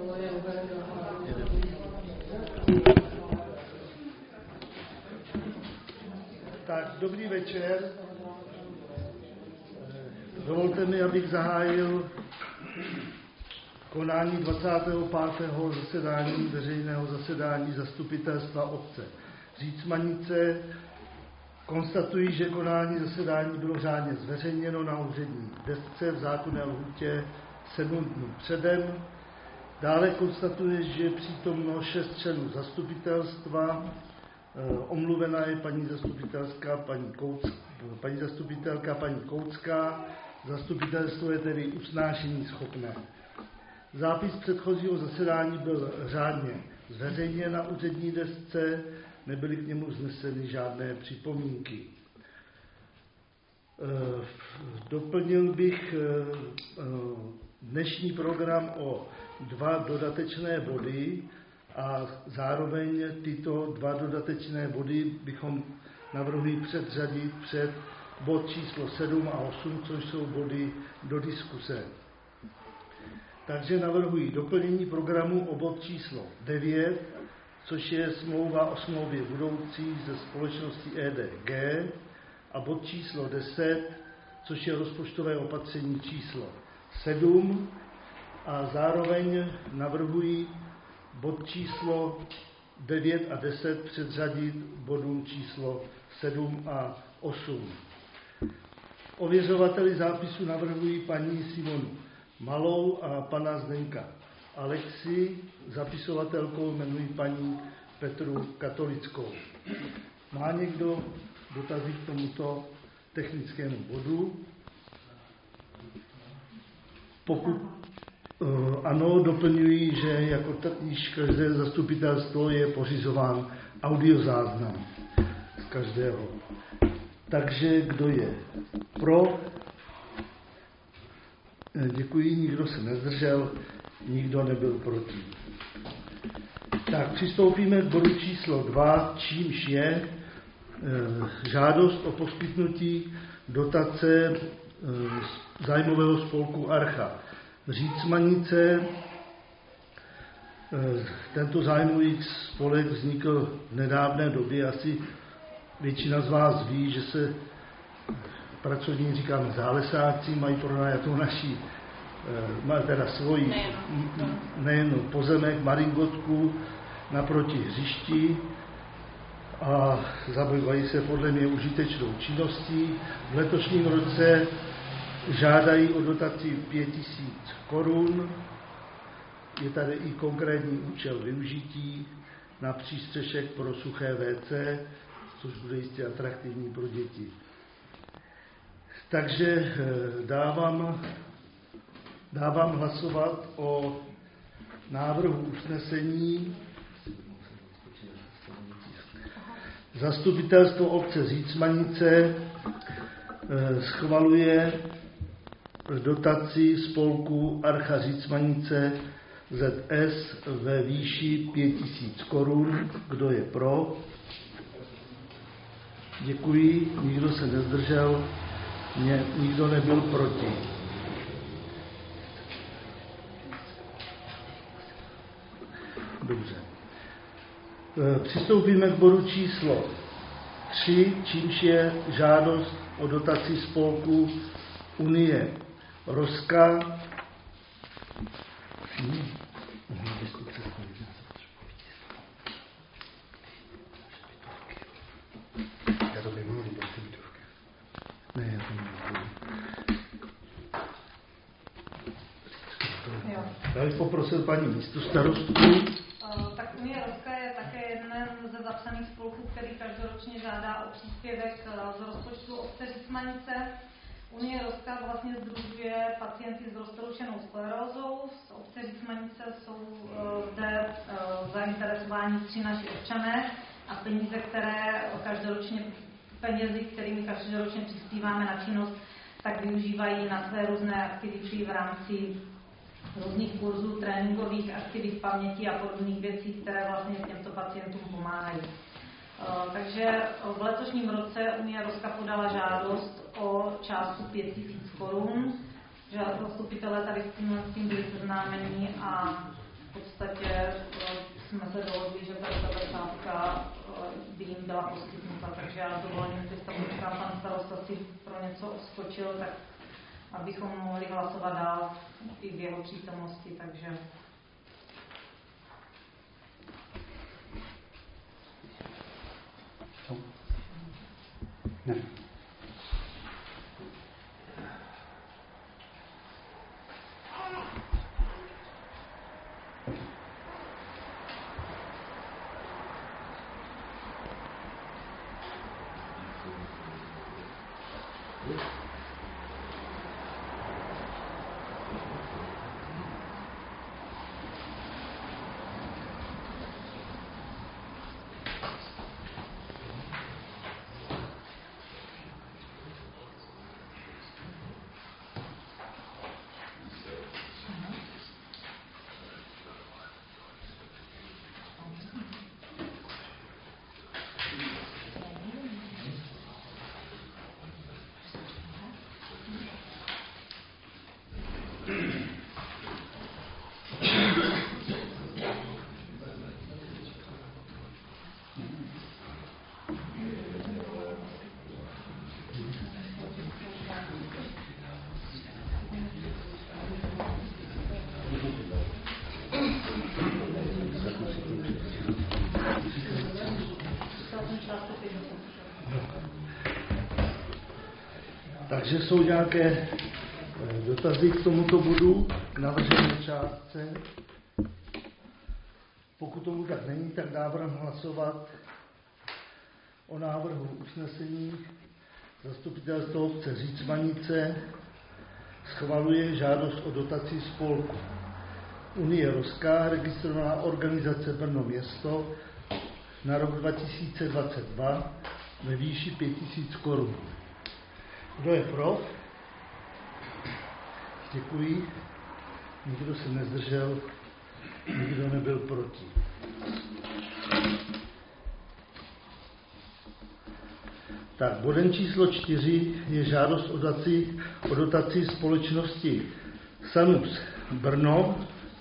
Tak, dobrý večer. Dovolte mi, abych zahájil konání 25. zasedání veřejného zasedání zastupitelstva obce Řícmanice. Konstatuji, že konání zasedání bylo řádně zveřejněno na úřední desce v zákonné lhůtě 7 dnů předem. Dále konstatuje, že přítomno 6 členů zastupitelstva. Omluvena je paní zastupitelka paní Koucká. Zastupitelstvo je tedy usnášení schopné. Zápis předchozího zasedání byl řádně zveřejněn na úřední desce, nebyly k němu vzneseny žádné připomínky. Doplnil bych dnešní program o 2 dodatečné body a zároveň tyto 2 dodatečné body bychom navrhli předřadit před bod číslo 7 a 8, což jsou body do diskuse. Takže navrhuji doplnění programu o bod číslo 9, což je smlouva o smlouvě budoucí ze společnosti EDG, a bod číslo 10, což je rozpočtové opatření číslo 7, a zároveň navrhuji bod číslo 9 a 10 předřadit bodům číslo 7 a 8. Ověřovateli zápisu navrhuji paní Simonu Malou a pana Zdenka Alexi. Zapisovatelkou jmenuji paní Petru Katolickou. Má někdo dotazy k tomuto technickému bodu? Pokud ano, doplňuji, že jako již každé zastupitelstvo je pořizován audiozáznam z každého. Takže kdo je pro? Děkuji, nikdo se nezdržel, nikdo nebyl proti. Tak, přistoupíme k bodu číslo 2, čímž je žádost o poskytnutí dotace zájmového spolku Archa Řícmanice. Tento zájmový spolek vznikl v nedávné době. Asi většina z vás ví, že se pracovníci, říkáme zálesáci, mají pronajatou naší, teda svoji, nejen pozemek, maringotku naproti hřišti a zabývají se podle mě užitečnou činností. V letošním roce žádají o dotaci 5 000 korun. Je tady i konkrétní účel využití na přístřešek pro suché WC, což bude jistě atraktivní pro děti. Takže dávám hlasovat o návrhu usnesení. Zastupitelstvo obce Řícmanice schvaluje dotaci spolku Archa Řícmanice ZS ve výši 5 000 korun. Kdo je pro? Děkuji, nikdo se nezdržel, nikdo nebyl proti. Dobře. Přistoupíme k bodu číslo 3, čímž je žádost o dotaci spolku Unie Roska. Já bych poprosil paní místostarostku. Tak Unie Roska je také jeden ze zapsaných spolků, který každoročně žádá o příspěvek z rozpočtu obce Řícmanice. Unie Roska vlastně sdružuje pacienty s roztroušenou sklerózou. Z obce Řícmanice jsou zde zainteresováni 3 naši občané a penězi, kterými každoročně přispíváme na činnost, tak využívají na své různé aktivity v rámci různých kurzů, tréninkových aktivit paměti a podobných věcí, které vlastně těmto pacientům pomáhají. Takže v letošním roce Unie Roska podala žádost o částku 5 000 korun, že zastupitelé tady s tím byli seznámeni a podstatě jsme se dohodli, že ta částka by jim byla poskytnuta, takže já dovolím, že tam možná pan starosta si pro něco odskočil, tak abychom mohli hlasovat dál i v jeho přítomnosti, takže... Ne. Takže jsou nějaké dotazy k tomuto bodu navržené částce. Pokud tomu tak není, tak dávám hlasovat o návrhu usnesení. Zastupitelstvo obce Řícmanice schvaluje žádost o dotaci spolku Unie Roska, registrovaná organizace Brno město na rok 2022 ve výši 5 000 korun. Kdo je pro? Děkuji. Nikdo se nezdržel, nikdo nebyl proti. Tak, bodem číslo 4 je žádost o dotaci společnosti Sanus Brno.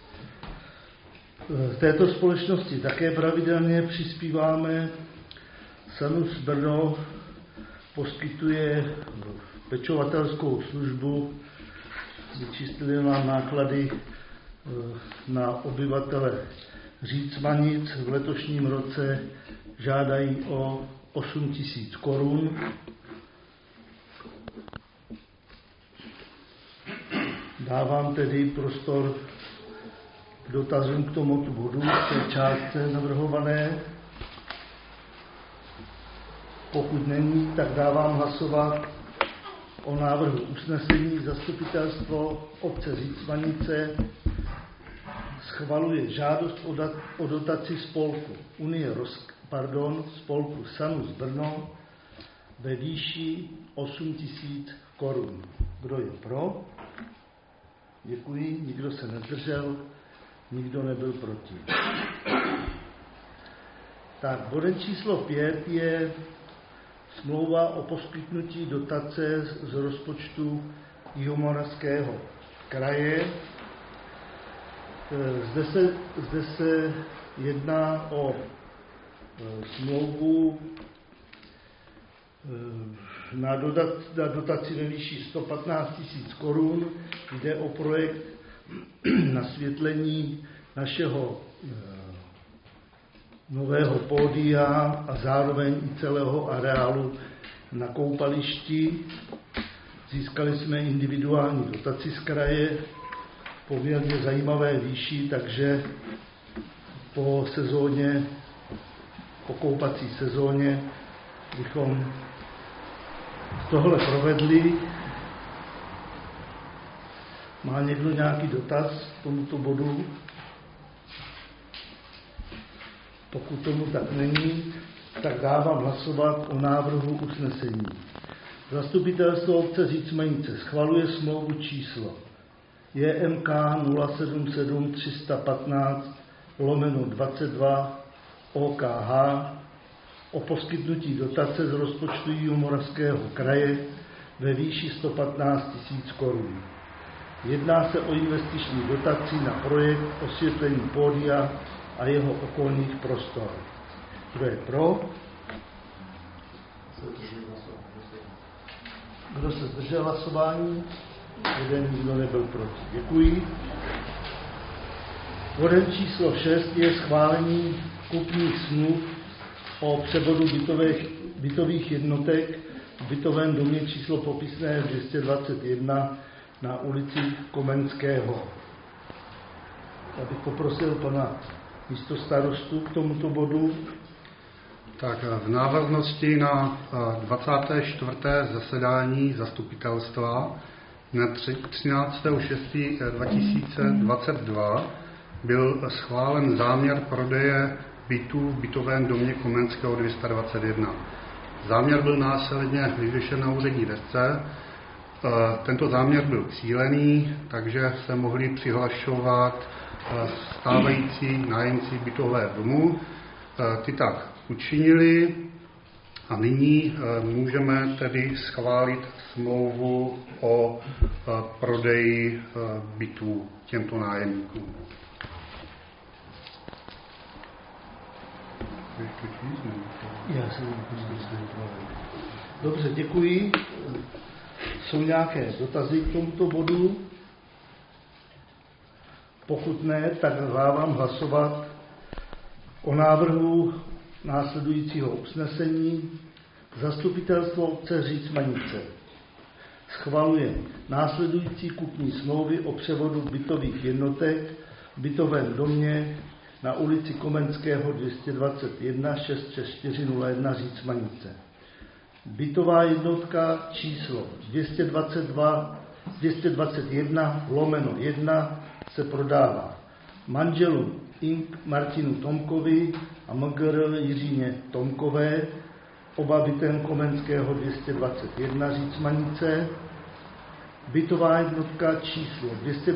Z této společnosti také pravidelně přispíváme. Sanus Brno poskytuje pečovatelskou službu, vyčistili nám náklady na obyvatele Řícmanic. V letošním roce žádají o 8 000 korun. Dávám tedy prostor k dotazům k tomuto bodu, k té částce navrhované. Pokud není, tak dávám hlasovat o návrhu usnesení. Zastupitelstvo obce Řícmanice schvaluje žádost o dotaci spolku spolku Sanus Brno ve výši 8 000 korun. Kdo je pro? Děkuji. Nikdo se nezdržel, nikdo nebyl proti. Tak, bodem číslo 5 je smlouva o poskytnutí dotace z rozpočtu Jihomoravského kraje. Zde se jedná o smlouvu na dotaci ve výši 115 000 korun. Jde o projekt nasvětlení našeho nového pódia a zároveň i celého areálu na koupališti. Získali jsme individuální dotaci z kraje v poměrně zajímavé výši, takže po koupací sezóně bychom tohle provedli. Má někdo nějaký dotaz k tomuto bodu? Pokud tomu tak není, tak dávám hlasovat o návrhu usnesení. Zastupitelstvo obce Řícmanice schvaluje smlouvu číslo JMK 077 315/22 OKH o poskytnutí dotace z rozpočtu Jihomoravského kraje ve výši 115 000 korun. Jedná se o investiční dotaci na projekt osvětlení pódia a jeho okolních prostor. Kdo je pro? Kdo se zdržel hlasování? Jeden, nikdo nebyl proti. Děkuji. Bodem číslo 6 je schválení kupních smluv o převodu bytových jednotek v bytovém domě číslo popisné 221 na ulici Komenského. Já bych poprosil pana místostarostu k tomuto bodu. Tak v návaznosti na 24. zasedání zastupitelstva dne 13.6.2022 byl schválen záměr prodeje bytů v bytovém domě Komenského 221. Záměr byl následně vyvěšen na úřední desce. Tento záměr byl cílený, takže se mohli přihlašovat stávající nájemci bytového domu. Ty tak učinili a nyní můžeme tedy schválit smlouvu o prodeji bytů těmto nájemníkům. Dobře, děkuji. Jsou nějaké dotazy k tomuto bodu? Pokud ne, tak dávám hlasovat o návrhu následujícího usnesení. Zastupitelstvo obce Řícmanice schvaluje následující kupní smlouvy o převodu bytových jednotek v bytovém domě na ulici Komenského 221 66401 Řícmanice. Bytová jednotka číslo 221/1 se prodává manželům Ing. Martinu Tomkovi a Mgr. Jiříně Tomkové, oba bytem Komenského 221 Řícmanice. Bytová jednotka číslo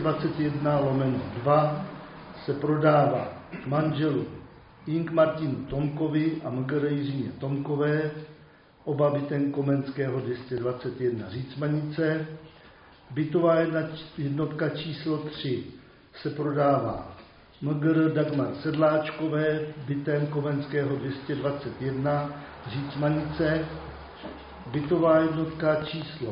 221/2 se prodává manželům Ing. Martinu Tomkovi a Mgr. Jiříně Tomkové, oba bytem Komenského 221 Řícmanice. Bytová jednotka číslo 3 se prodává Mgr. Dagmar Sedláčkové, bytem Komenského 221 Řícmanice. Bytová jednotka číslo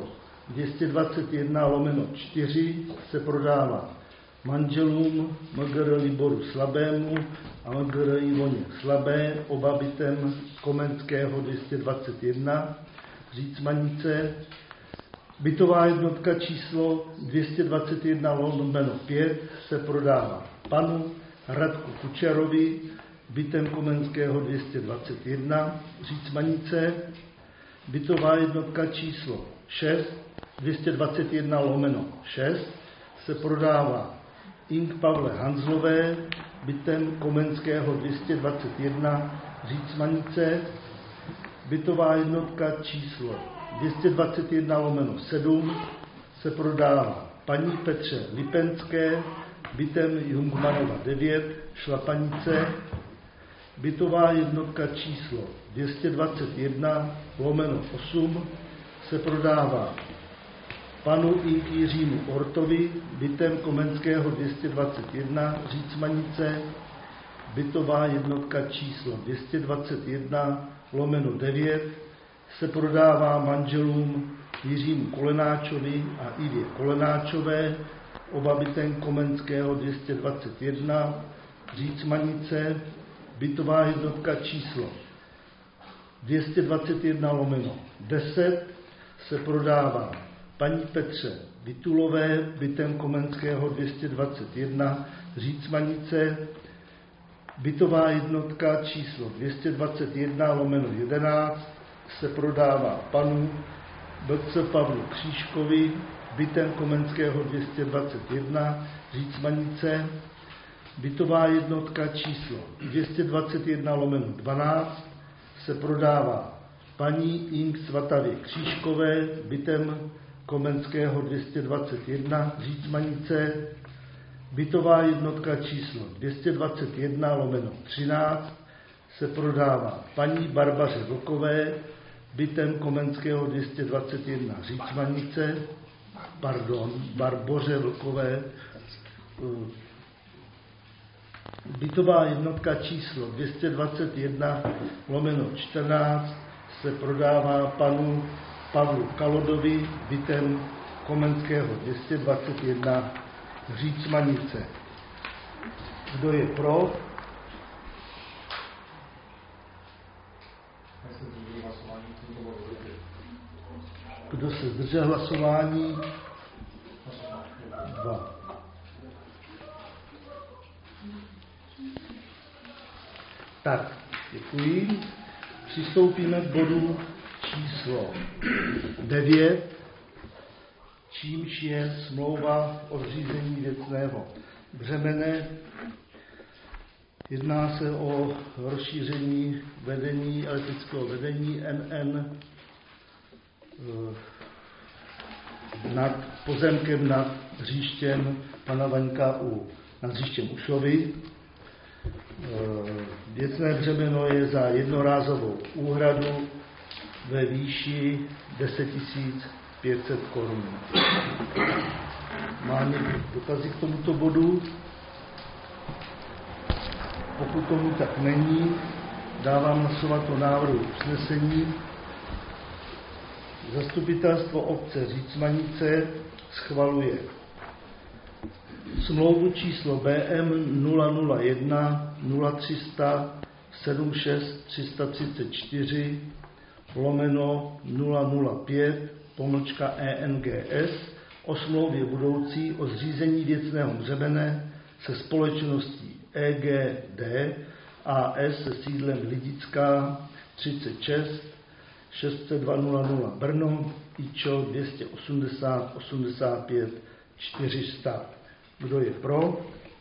221/4 se prodává manželům Mgr. Liboru Slabému a Mgr. Ivoně Slabé, oba bytem Komenského 221 Řícmanice. Bytová jednotka číslo 221/5 se prodává panu Radku Kučerovi, bytem Komenského 221 Řícmanice. Bytová jednotka číslo 221/6 se prodává Ing. Pavle Hanzlové, bytem Komenského 221 Řícmanice. Bytová jednotka číslo 221/7 se prodává paní Petře Lipenské, bytem Jungmanova 9 Šlapanice. Bytová jednotka číslo 221/8 se prodává panu Ing. Jiřímu Ortovi, bytem Komenského 221 Řícmanice. Bytová jednotka číslo 221/9 se prodává manželům Jiřímu Kolenáčovi a Ivě Kolenáčové, oba bytem Komenského 221 Řícmanice. Bytová jednotka číslo 221/10 se prodává paní Petře Vitulové, bytem Komenského 221 Řícmanice. Bytová jednotka číslo 221/11 se prodává panu B.C. Pavlu Křížkovi, bytem Komenského 221 Řícmanice. Bytová jednotka číslo 221/12 se prodává paní Ing. Svatavě Křížkové, bytem Komenského 221 Řícmanice. Bytová jednotka číslo 221/13 se prodává paní Barbaře Vlkové, bytem Komenského 221 Řícmanice. Barboře Vlkové. Bytová jednotka číslo 221/14 se prodává panu Pavlu Kalodovi bytem Komenského 221 Řícmanice. Kdo je pro? Kdo se zdržel hlasování? 2. Tak, děkuji. Přistoupíme k bodu číslo 9, čímž je smlouva o zřízení věcného břemene. Jedná se o rozšíření vedení, elektrického vedení NN nad pozemkem nad hřištěm pana Vaňka nad hřištěm Ušovy. Věcné břemeno je za jednorázovou úhradu ve výši 10 500 korun. Má někdo dotazy k tomuto bodu? Pokud tomu tak není, dávám hlasovat o návrhu usnesení. Zastupitelstvo obce Řícmanice schvaluje smlouvu číslo BM 001 0300 76 334 /005/ENGS o smlouvě budoucí o zřízení věcného břemene se společností EGD AS se sídlem Lidická 36 60200 Brno IČO 280 85 400. Kdo je pro?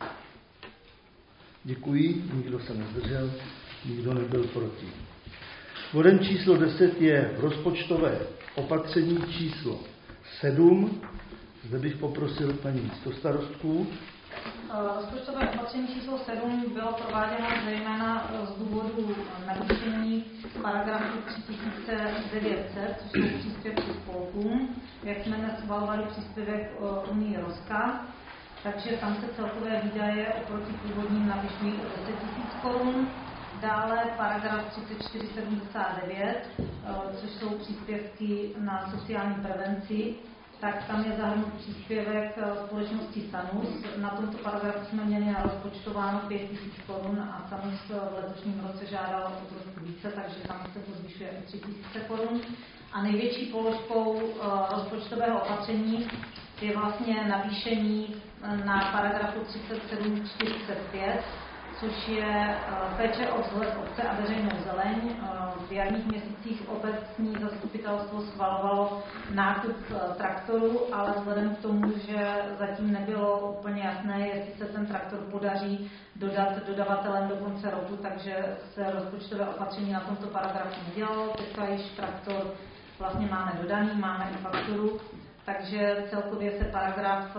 Děkuji. Nikdo se nezdržel, nikdo nebyl proti. Bodem číslo 10 je rozpočtové opatření číslo 7. Zde bych poprosil paní místostarostku. Rozpočtové opatření číslo 7 bylo prováděno zejména z důvodu navýšení paragrafu 3900, což jsou příspěvky spolkům. Jak jsme schvalovali příspěvek Unii Roska, takže tam se celkové výdaje oproti původním navyšují o 10 000 korun. Dále paragraf 3479, což jsou příspěvky na sociální prevenci, tak tam je zahrnut příspěvek společnosti Sanus. Na tomto paragrafu jsme měli narozpočtováno 5 000 korun a Sanus v letošním roce žádal o trošku více, takže tam se to zvyšuje o 3 000 korun. A největší položkou rozpočtového opatření je vlastně navýšení na paragrafu 3745, což je péče o vzhled obce a veřejnou zeleň. V jarních měsících obecní zastupitelstvo schvalovalo nákup traktoru, ale vzhledem k tomu, že zatím nebylo úplně jasné, jestli se ten traktor podaří dodat dodavatelem do konce roku, takže se rozpočtové opatření na tomto paragrafu nedělalo. Teďka již traktor vlastně máme dodaný, máme i fakturu, takže celkově se paragraf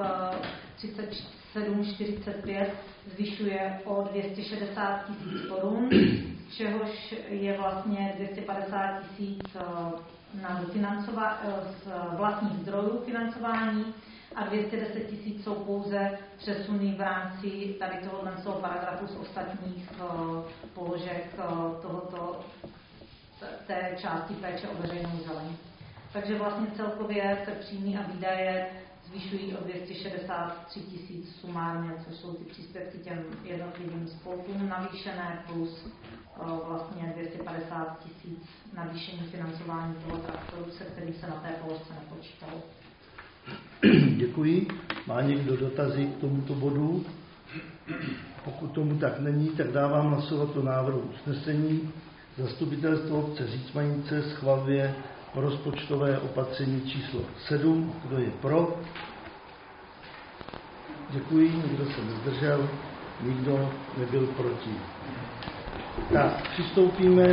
3745 zvyšuje o 260 000 korun, z čehož je vlastně 250 000 z vlastních zdrojů financování a 210 000 jsou pouze přesuny v rámci tady tohoto paragrafu z ostatních položek té části péče o veřejnou zeleň. Takže vlastně celkově se příjmy a výdaje zvyšují o 263 000 sumárně, což jsou ty příspěvky těm jednotlivým spolkům navýšené plus vlastně 250 000 navýšení financování toho traktoru, se kterým se na té položce nepočítalo. Děkuji. Má někdo dotazy k tomuto bodu? Pokud tomu tak není, tak dávám hlasovat o návrhu usnesení. Zastupitelstvo obce Řícmanice schvaluje rozpočtové opatření číslo 7. Kdo je pro? Děkuji. Nikdo se nezdržel, nikdo nebyl proti. Tak, přistoupíme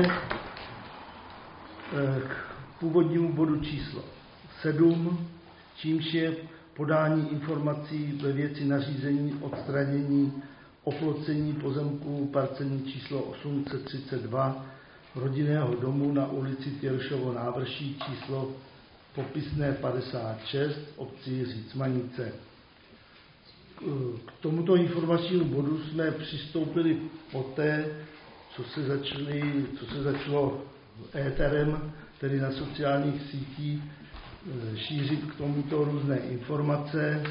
k původnímu bodu číslo 7, čímž je podání informací ve věci nařízení odstranění oplocení pozemků parcelní číslo 832 rodinného domu na ulici Těršovo návrší číslo popisné 56 obci Řícmanice. K tomuto informačnímu bodu jsme přistoupili poté, co se začalo éterem, tedy na sociálních sítích, šířit k tomuto různé informace,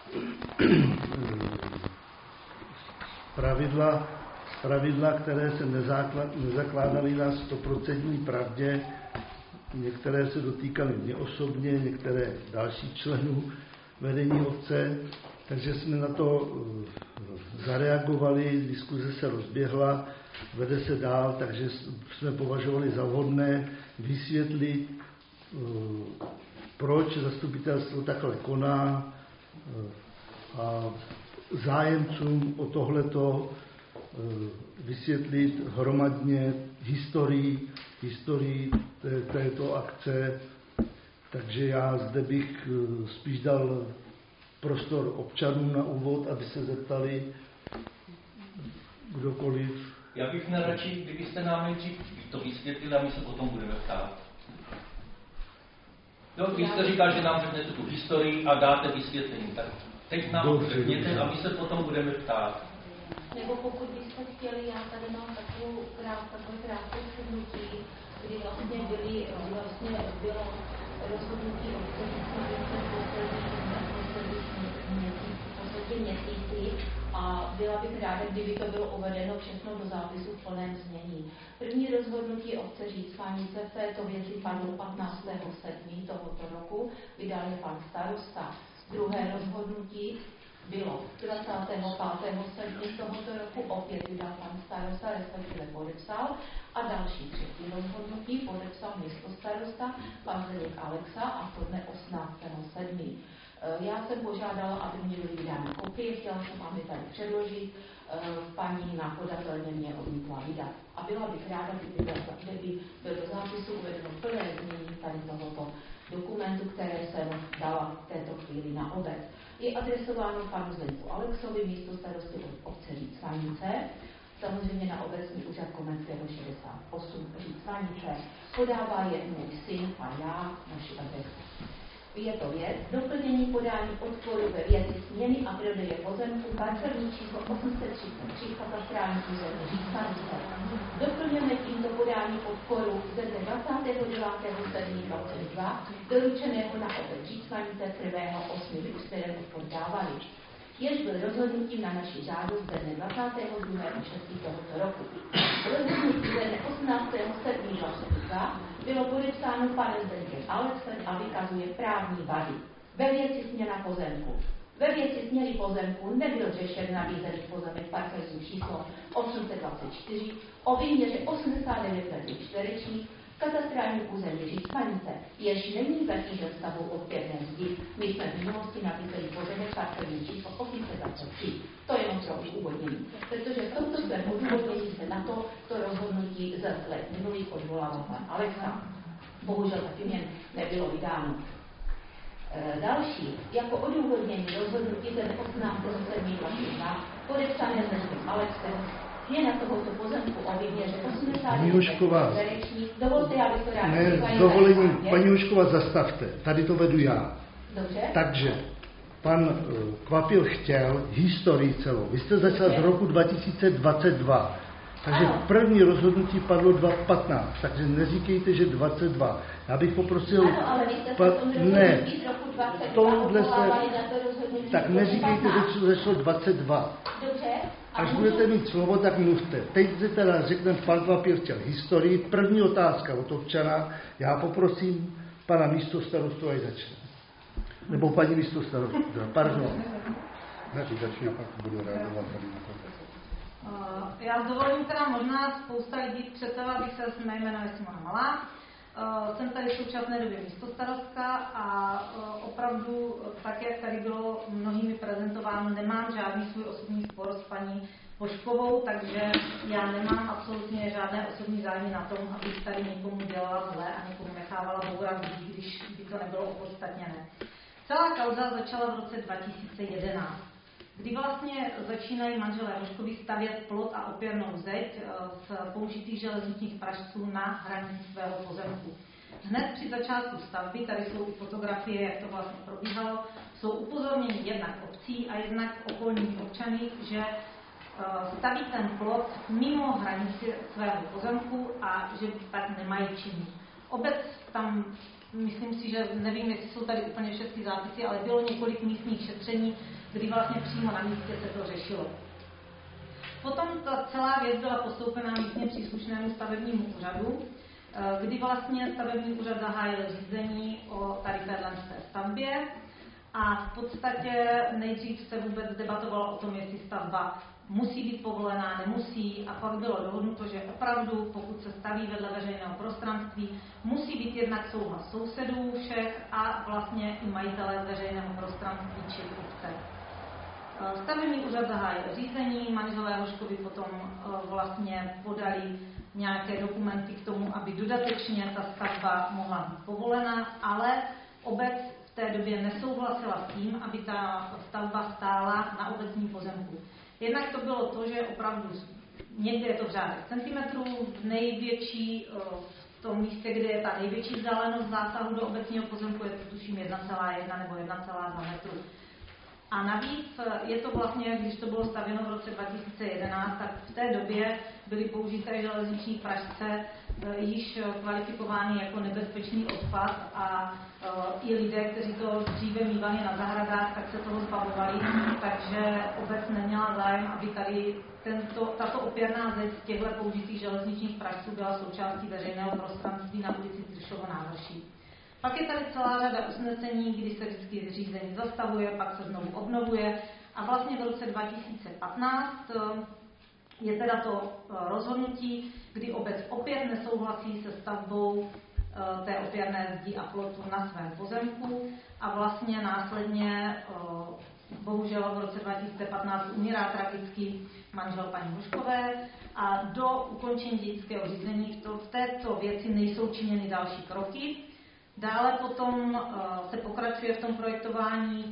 pravidla, které se nezakládaly na 100% pravdě, některé se dotýkaly mě osobně, některé dalších členů vedení obce, takže jsme na to zareagovali, diskuze se rozběhla, vede se dál, takže jsme považovali za vhodné vysvětlit, proč zastupitelstvo takhle koná a zájemcům o tohleto vysvětlit hromadně historii této akce. Takže já zde bych spíš dal prostor občanům na úvod, aby se zeptali kdokoliv. Já bych nejradši, kdybyste nám nejdřív to vysvětlili a my se potom budeme ptát. Jo, vy jste říkal, že nám řeknete tu historii a dáte vysvětlení. Tak teď nám řekněte a my se potom budeme ptát. Nebo pokud byste chtěli, já tady mám takové krátké shrnutí, kdy vlastně bylo rozhodnutí o poslední měsíci a byla bych ráda, kdyby to bylo uvedeno všechno do zápisu v plném znění. První rozhodnutí obce Řícmanice v této věci padlo 15.7. tohoto roku, vydal je pan starosta. Druhé rozhodnutí bylo 25.7. tohoto roku, opět vydal pan starosta, respektive podepsal, a další třetí rozhodnutí podepsal místo starosta, pan Zdeněk Alexa, a to dne 18.7. Já jsem požádala, aby mě byly vydány kopie, chtěla jsem, aby tady předložit, paní nakodatelně mě odmítla vydat. A byla bych ráda, kdyby byl do zápisu uvedeno plné znění tady tohoto dokumentu, které jsem dala v této chvíli na obec. Je adresováno panu Zdeňku Alexovi, místo starosty obce Řícmanice, samozřejmě na obecní úřad Komenského 68 Řícmanice. Podává je můj syn a já naši adresu. Je to věc doplnění podání odporu ve věci směny a prodeje pozemku parcelní číslo 833 katastrální území Řícmanice. Doplňujeme tímto podání odporu ze dne 29.7.22 doručeného na obec Řícmanice 1.8., kterému poddávali. Jež byl rozhodnutím na naši žádost ze dne 22.6. tohoto roku. Rozhodnutí ze dne 18.7.22 bylo podepsáno panem Zdeňkem Alexem a vykazuje právní vady. Ve věci směna pozemku. Ve věci směny pozemku nebyl řešen nabízený pozemek parcelní číslo 824 o výměře 89 metrů čtverečních katastrální území Řícmanice, jež není zatížen stavbou odpěrné zdi. My jsme v minulosti nabízeli pozemek parcelní číslo 823. To je jenom pro úvodnění, protože v tomto svém odůvodnění se na to rozhodnutí z let minulých odvolával pan Alexa. Bohužel taky mě nebylo vydáno. Další, jako odůvodnění rozhodnutí ze 18.7.21 podepsané Zdeňkem Alexem, směna tohoto pozemku o výměře 80 čtverečních. Dovolte, já bych to ráda. Ne, s dovolením, paní Jušková, zastavte. Tady to vedu já. Dobře. Takže pan Kvapil chtěl historii celou. Vy jste začal z roku 2022. Takže první rozhodnutí padlo 2015, takže neříkejte, že 22. Já bych poprosil... Ano, ale vy jste se ne, z roku 22 tak neříkejte, že to začalo 22. Dobře. Až budete mít slovo, tak mluvte. Teď se teda řekneme, pan Kvapil chtěl historii. První otázka od občana. Já poprosím pana místostarostu, ať začne. Nebo paní místostarostu, pardon. Začne a pak budu reagovat tady na to. Já s dovolením teda možná spousta lidí představila, abych se jmenuji Simona Malá. Jsem tady v současné době místostarostka a opravdu, tak jak tady bylo mnohými prezentováno, nemám žádný svůj osobní spor s paní Božkovou, takže já nemám absolutně žádné osobní zájmy na tom, abych tady někomu dělala zle a někomu nechávala bourat, když by to nebylo opodstatněné. Celá kauza začala v roce 2011, kdy vlastně začínají manželé Božkovi stavět plot a opěrnou zeď z použitých železničních pražců na hranici svého pozemku. Hned při začátku stavby, tady jsou i fotografie, jak to vlastně probíhalo, jsou upozorněni jednak obcí a jednak okolních občany, že staví ten plot mimo hranici svého pozemku a že tak nemají činit. Obec tam, myslím si, že nevím, jestli jsou tady úplně všechny zápisy, ale bylo několik místních šetření, kdy vlastně přímo na místě se to řešilo. Potom ta celá věc byla postoupena místně příslušnému stavebnímu úřadu, kdy vlastně stavební úřad zahájil řízení o tady téhle stavbě a v podstatě nejdřív se vůbec debatovalo o tom, jestli stavba musí být povolená, nemusí, a pak bylo dohodnuto, že opravdu, pokud se staví vedle veřejného prostranství, musí být jednak souhlas sousedů všech a vlastně i majitelé veřejného prostranství či obce. Stavební úřad zahájil řízení, manželé Hoškovi potom vlastně podali nějaké dokumenty k tomu, aby dodatečně ta stavba mohla být povolena, ale obec v té době nesouhlasila s tím, aby ta stavba stála na obecním pozemku. Jednak to bylo to, že opravdu někde je to v řádech centimetrů, největší v tom místě, kde je ta největší vzdálenost zásahu do obecního pozemku, je to tuším 1,1 nebo 1,2 metru. A navíc je to vlastně, když to bylo stavěno v roce 2011, tak v té době byly použité železniční pražce již kvalifikovány jako nebezpečný odpad a i lidé, kteří to dříve mívali na zahradách, tak se toho zbavovali, takže obec neměla zájem, aby tady tato opěrná zeď z těchto použitých železničních pražců byla součástí veřejného prostranství na ulici Tršovo návrší. Pak je tady celá řada usnesení, kdy se vždycky řízení zastavuje, pak se znovu obnovuje a vlastně v roce 2015 je teda to rozhodnutí, kdy obec opět nesouhlasí se stavbou té opěrné zdi a plotu na svém pozemku a vlastně následně bohužel v roce 2015 umírá tragicky manžel paní Hoškové a do ukončení dědického řízení v této věci nejsou činěny další kroky. Dále potom se pokračuje v tom projektování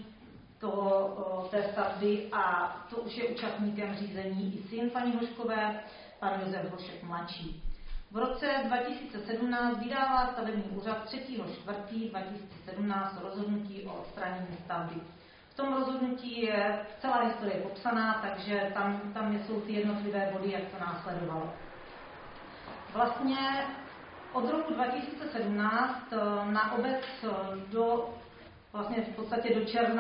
té stavby a to už je účastníkem řízení i syn paní Hoškové, pan Josef Hošek mladší. V roce 2017 vydává stavební úřad 3.4.2017 rozhodnutí o odstranění stavby. V tom rozhodnutí je celá historie popsaná, takže tam jsou ty jednotlivé body, jak to následovalo. Vlastně od roku 2017 na obec vlastně v podstatě do června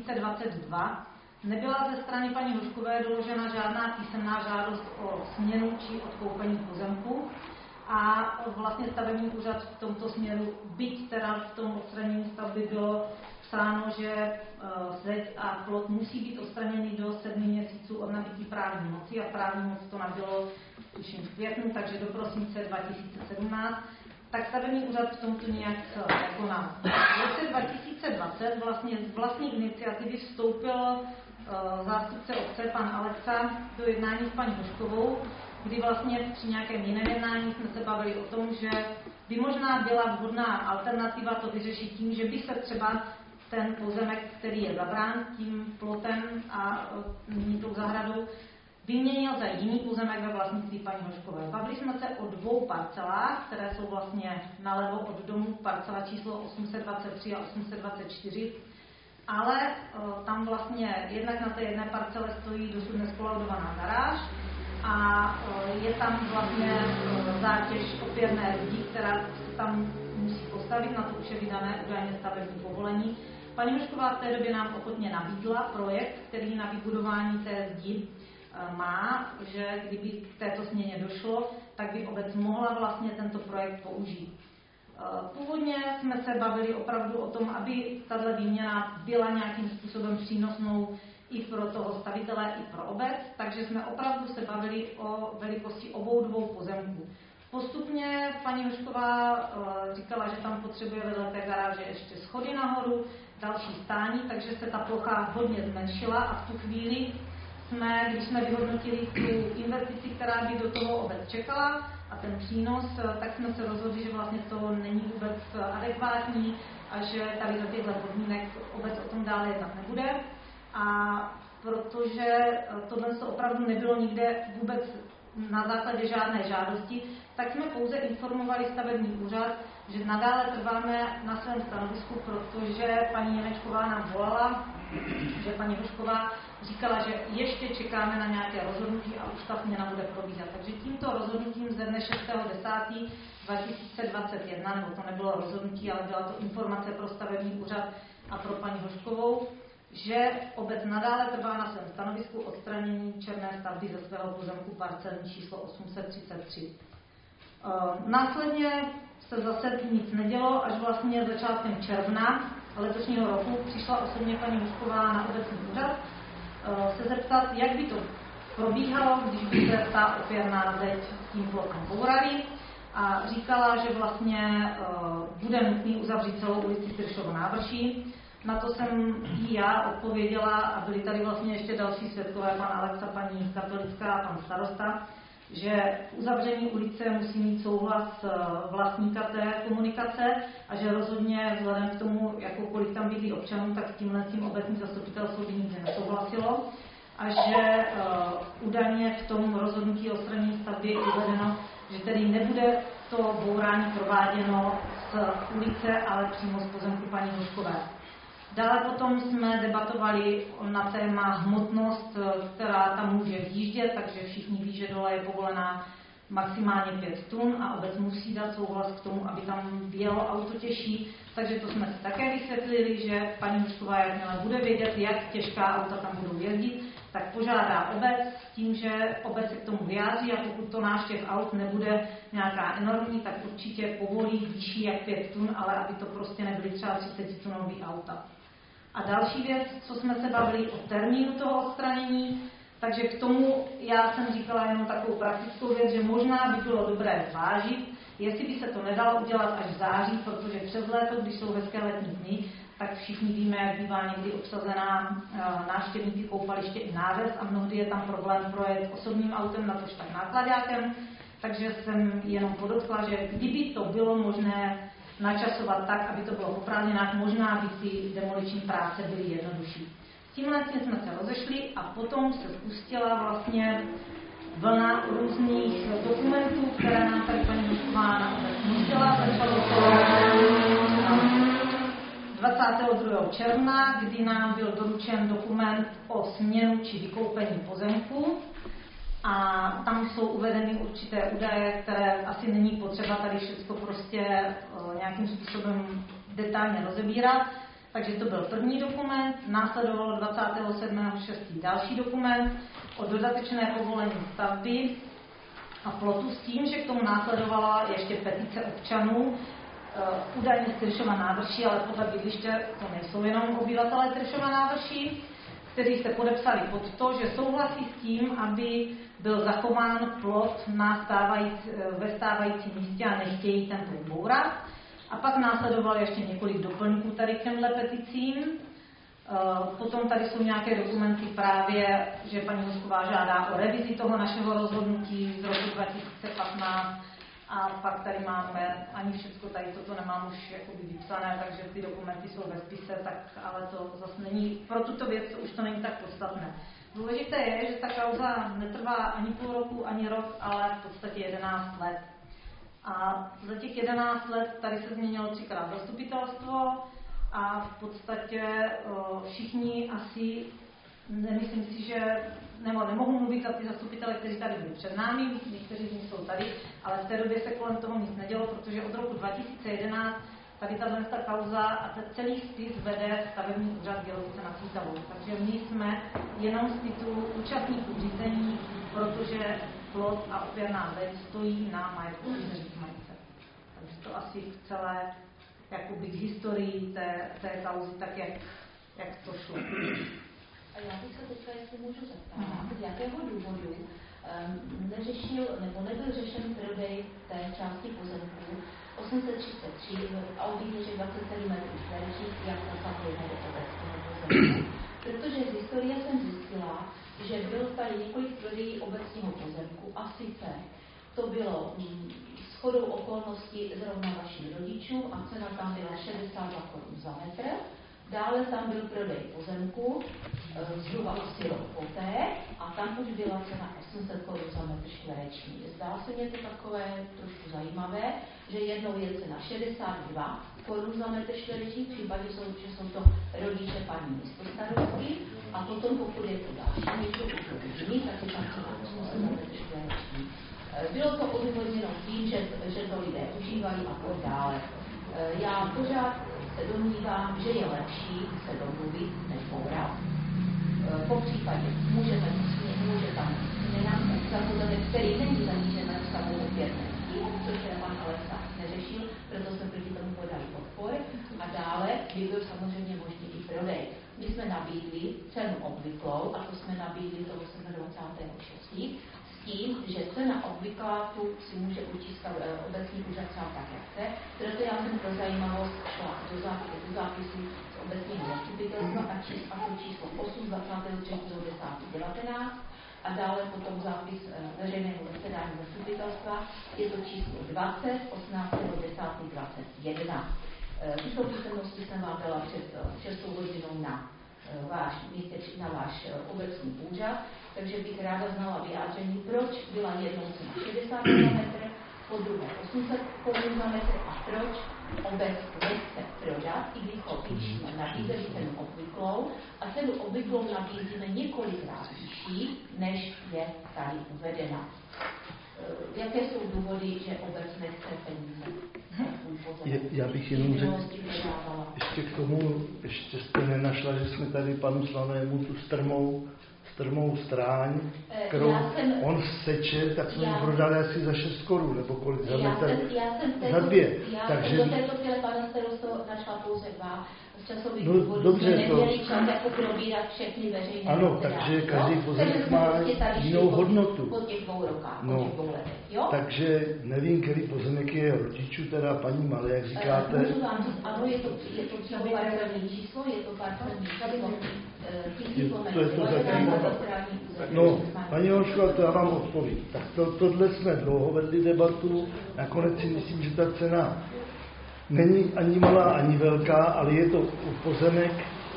2022 nebyla ze strany paní Hoškové doložena žádná písemná žádost o směnu či odkoupení pozemku a vlastně stavební úřad v tomto směru, byť teda v tom odstranění stavby bylo psáno, že zeď a plot musí být odstraněny do 7 měsíců od nabytí právní moci a právní moc to nabylo tuším v květnu, takže do prosince 2017, tak stavební úřad v tomto nějak nekonal. V roce 2020 vlastně z vlastní iniciativy vstoupil zástupce obce, pan Alexa, do jednání s paní Hoškovou, kdy vlastně při nějakém jiném jednání jsme se bavili o tom, že by možná byla vhodná alternativa to vyřešit tím, že by se třeba ten pozemek, který je zabrán tím plotem a tou zahradou, vyměnil za jiný pozemek ve vlastnictví paní Hoškové. Bavili jsme se o 2 parcelách, které jsou vlastně nalevo od domu, parcela číslo 823 a 824, ale tam vlastně jednak na té jedné parcele stojí dosud neskolaudovaná garáž a je tam vlastně zátěž opěrné zdi, která se tam musí postavit, na to už je vydané údajně stavební povolení. Paní Hošková v té době nám ochotně nabídla projekt, který na vybudování té zdi má, že kdyby k této změně došlo, tak by obec mohla vlastně tento projekt použít. Původně jsme se bavili opravdu o tom, aby tato výměna byla nějakým způsobem přínosnou i pro toho stavitele, i pro obec, takže jsme opravdu se bavili o velikosti obou 2 pozemků. Postupně paní Hošková říkala, že tam potřebuje vedle té garáže ještě schody nahoru, další stání, takže se ta plocha hodně zmenšila a v tu chvíli když jsme vyhodnotili tu investici, která by do toho obec čekala a ten přínos, tak jsme se rozhodli, že vlastně to není vůbec adekvátní a že tady za těchto podmínek obec o tom dále jednat nebude. A protože tohle opravdu nebylo nikde vůbec na základě žádné žádosti, tak jsme pouze informovali stavební úřad, že nadále trváme na svém stanovisku, protože paní Němečková nám volala, že paní Hošková říkala, že ještě čekáme na nějaké rozhodnutí a už ta směna bude probíhat. Takže tímto rozhodnutím ze dne 6.10.2021, nebo to nebylo rozhodnutí, ale byla to informace pro stavební úřad a pro paní Hoškovou, že obec nadále trvá na svém stanovisku odstranění černé stavby ze svého pozemku parcelní číslo 833. Následně se zase nic nedělo, až vlastně začátkem června letošního roku přišla osobně paní Hošková na obecní úřad se zeptat, jak by to probíhalo, když by se ta opěrná zeď s tím plotem bourali, a říkala, že vlastně bude nutný uzavřít celou ulici Tyršovo návrší. Na to jsem jí já odpověděla a byli tady vlastně ještě další svědkové, pan Alexa, paní Katolická a pan starosta, že uzavření ulice musí mít souhlas vlastníka té komunikace a že rozhodně vzhledem k tomu, jakoukoliv tam bydlí občanům, tak s tím obecní zastupitelstvo by nikdy nesouhlasilo a že údajně v tom rozhodnutí o odstranění stavby je uvedeno, že tedy nebude to bourání prováděno z ulice, ale přímo z pozemku paní Hoškové. Dále potom jsme debatovali na téma hmotnost, která tam může vjíždět, takže všichni ví, že dole je povolená maximálně 5 tun a obec musí dát souhlas k tomu, aby tam vjelo auto těžší. Takže to jsme si také vysvětlili, že paní Hošková, jakmile bude vědět, jak těžká auta tam budou jezdit, tak požádá obec s tím, že obec se k tomu vyjádří a pokud to návštěv aut nebude nějaká enormní, tak určitě povolí vyšší jak 5 tun, ale aby to prostě nebyly třeba 30 tunový auta. A další věc, co jsme se bavili o termínu toho odstranění, takže k tomu já jsem říkala jenom takovou praktickou věc, že možná by bylo dobré zvážit, jestli by se to nedalo udělat až v září, protože přes léto, když jsou hezké letní dny, tak všichni víme, jak bývá někdy obsazená návštěvníky koupaliště i náves a mnohdy je tam problém projet osobním autem, natož tak nákladákem. Takže jsem jenom podotkla, že kdyby to bylo možné načasovat tak, aby to bylo oprávněné, možná by ty demoliční práce byly jednodušší. Tímhle jsme se rozešli a potom se spustila vlastně vlna různých dokumentů, které nám tady paní Hošková na obec nutila. Začalo to 22. června, kdy nám byl doručen dokument o směnu či vykoupení pozemku. A tam jsou uvedeny určité údaje, které asi není potřeba tady všechno prostě nějakým způsobem detailně rozebírat. Takže to byl první dokument, následovalo 27.6. další dokument o dodatečné povolení stavby a plotu s tím, že k tomu následovala ještě petice občanů, údajně z Tyršova návrší, ale podle bydliště to nejsou jenom obyvatelé Tyršova návrší, kteří se podepsali pod to, že souhlasí s tím, aby byl zachován plot ve stávajícím místě a nechtějí ten plot bourat. A pak následovalo ještě několik doplňků tady k těmhle peticím. Potom tady jsou nějaké dokumenty právě, že paní Hošková žádá o revizi toho našeho rozhodnutí z roku 2015. A pak tady máme, ani všechno tady toto nemám už jakoby vypsané, takže ty dokumenty jsou ve spise, tak ale to zase není, pro tuto věc už to není tak podstatné. Důležité je, že ta kauza netrvá ani půl roku, ani rok, ale v podstatě 11 let. A za těch 11 let tady se změnilo 3krát zastupitelstvo a v podstatě všichni asi, nemyslím si, že nemohu mluvit za ty zastupitele, kteří tady byli před námi, někteří z nich jsou tady, ale v té době se kolem toho nic nedělo, protože od roku 2011 tady ta kauza a celý spis vede stavební úřad Bělovice nad Svítavou. Takže my jsme jenom z titulu účastníků řízení, protože plot a opěrná zeď stojí na majetku majice. Takže to asi v celé jakoby historii té kauzy, tak jak to šlo. A já bych se teďka, jestli můžu zeptat, z jakého důvodu neřešil nebo nebyl řešen prodej té části pozemku 833 Audi 27 metrů čtverečních, jak zasahuje do obecního pozemku. Protože z historie jsem zjistila, že bylo tady několik prodejí obecního pozemku a sice to bylo shodou okolností zrovna vašich rodičů a cena tam byla 62 korun za metr. Dále tam byl prodej pozemku, zhruba asi rok poté, a tam už byla cena 800 korun za metr čtvereční. Zdá se mě to takové trošku zajímavé, že jednou je cena 62 korun za metr čtvereční, v případě, že jsou to rodiče paní místostarostky, a potom pokud je to další místo, jiný, tak je tam cena 800 za metr čtvereční. Bylo to odůvodněno tím, že to lidé užívali a tak dále. Já pořád se domnívám, že je lepší se domluvit, než bourat. Po případě může tam nenamít za pozemek, který není zanížen na stavbou opětnosti, což je pan Alesa neřešil, proto jsme proti tomu podali odpor. A dále by byl samozřejmě možný i prodej. My jsme nabídli cenu obvyklou, a to jsme nabídli toho 27.6. s tím, že cena obvyklá tu si může určit obecní úřad sám tak, jak chce. Proto já jsem pro zajímavost šla do zápisu z obecního zastupitelstva a to číslo 8 23.10.19 a dále potom zápis veřejného zasedání zastupitelstva, je to číslo 20 18.10.21. Tyto písemnosti jsem vám dala před 6 hodinou na váš obecní úřad, takže bych ráda znala vyjádření, proč byla jednou cena 60 km, po druhé 800 korun za metr a proč obec nechce prodat, i když jsme nabízeli cenu obvyklou a cenu obvyklou nabízíme několikrát vyšší, než je tady uvedena. Jaké jsou důvody, že obec nechce peníze? Já bych jenom řekl, ještě k tomu, ještě jste nenašla, že jsme tady panu Slanému tu strmou stráň, kterou on seče, tak jsme ji prodali asi za 6 korun, nebo kolik za metr? Za 2. Takže do této chvíle pana starosto našla pouze 2 z časových důvodů, jsme neměli čas jako probírat všechny veřejné. Ano, takže každý pozemek má jinou hodnotu. Po těch 2 rokách, po těch 2 letech, jo? Takže nevím, který pozemek je rodičů, teda paní Malé, jak říkáte. Můžu vám říct, ano, je to parcelní číslo, je to parcelní číslo. No, paní Holšková, to já vám odpovím. Tak tohle jsme dlouho vedli debatu, nakonec si myslím, že ta cena není ani malá, ani velká, ale je to pozemek,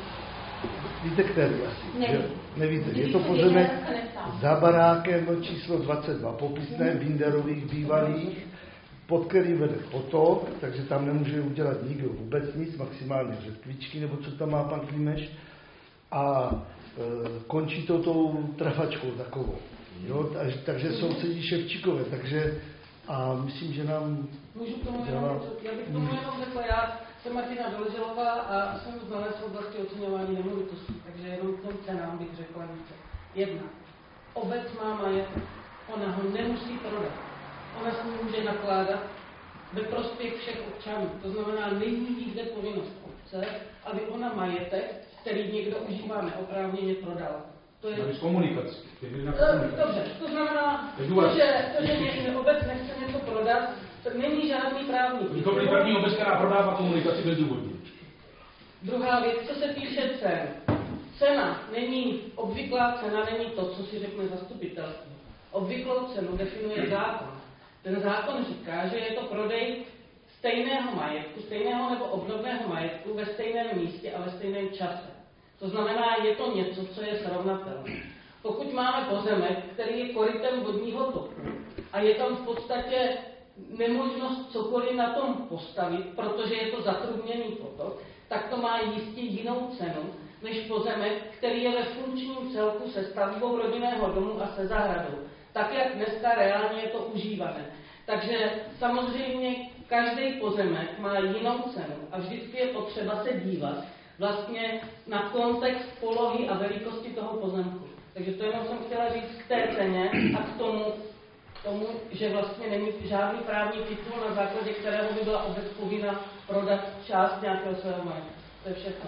víte který asi? Nevíte, je to pozemek za barákem číslo 22, popisné Binderových bývalých, pod kterým vede potok, takže tam nemůže udělat nikdo vůbec nic, maximálně řetkvičky, nebo co tam má pan Klimeš, a končí to tou trafačkou takovou. Jo? Takže sousedí Ševčíkové, takže a myslím, že nám... Můžu k tomu jenom, já bych tomu jenom řekla, já jsem Martina Doleželová a jsem znalec v oblasti oceňování nemovitostí, takže jenom k těm cenám bych řekla něco. 1. Obec má majetek, ona ho nemusí prodat. Ona s ním může nakládat ve prospěch všech občanů. To znamená, není nikde povinnost obce, aby ona majetek, který někdo užívá neoprávněně, prodala. To je komunikace. Dobře, to znamená, že obec nechce něco prodat, tak není žádný právník. To je první obec, která prodává komunikaci bezdůvodně. Druhá věc, co se týče cen. Cena není, obvyklá cena není to, co si řekne zastupitelství. Obvyklou cenu definuje zákon. Ten zákon říká, že je to prodej stejného majetku, stejného nebo obdobného majetku ve stejném místě a ve stejném čase. To znamená, je to něco, co je srovnatelné. Pokud máme pozemek, který je korytem vodního toku a je tam v podstatě nemožnost cokoliv na tom postavit, protože je to zatrubněný potok, tak to má jistě jinou cenu, než pozemek, který je ve funkčním celku se stavbou rodinného domu a se zahradou. Tak, jak dneska reálně je to užívané. Takže samozřejmě každý pozemek má jinou cenu a vždycky je potřeba se dívat vlastně na kontext polohy a velikosti toho pozemku. Takže to jenom jsem chtěla říct k té ceně a k tomu, že vlastně není žádný právní titul, na základě kterého by byla obec povinna prodat část nějakého svého majetku. To je všechno.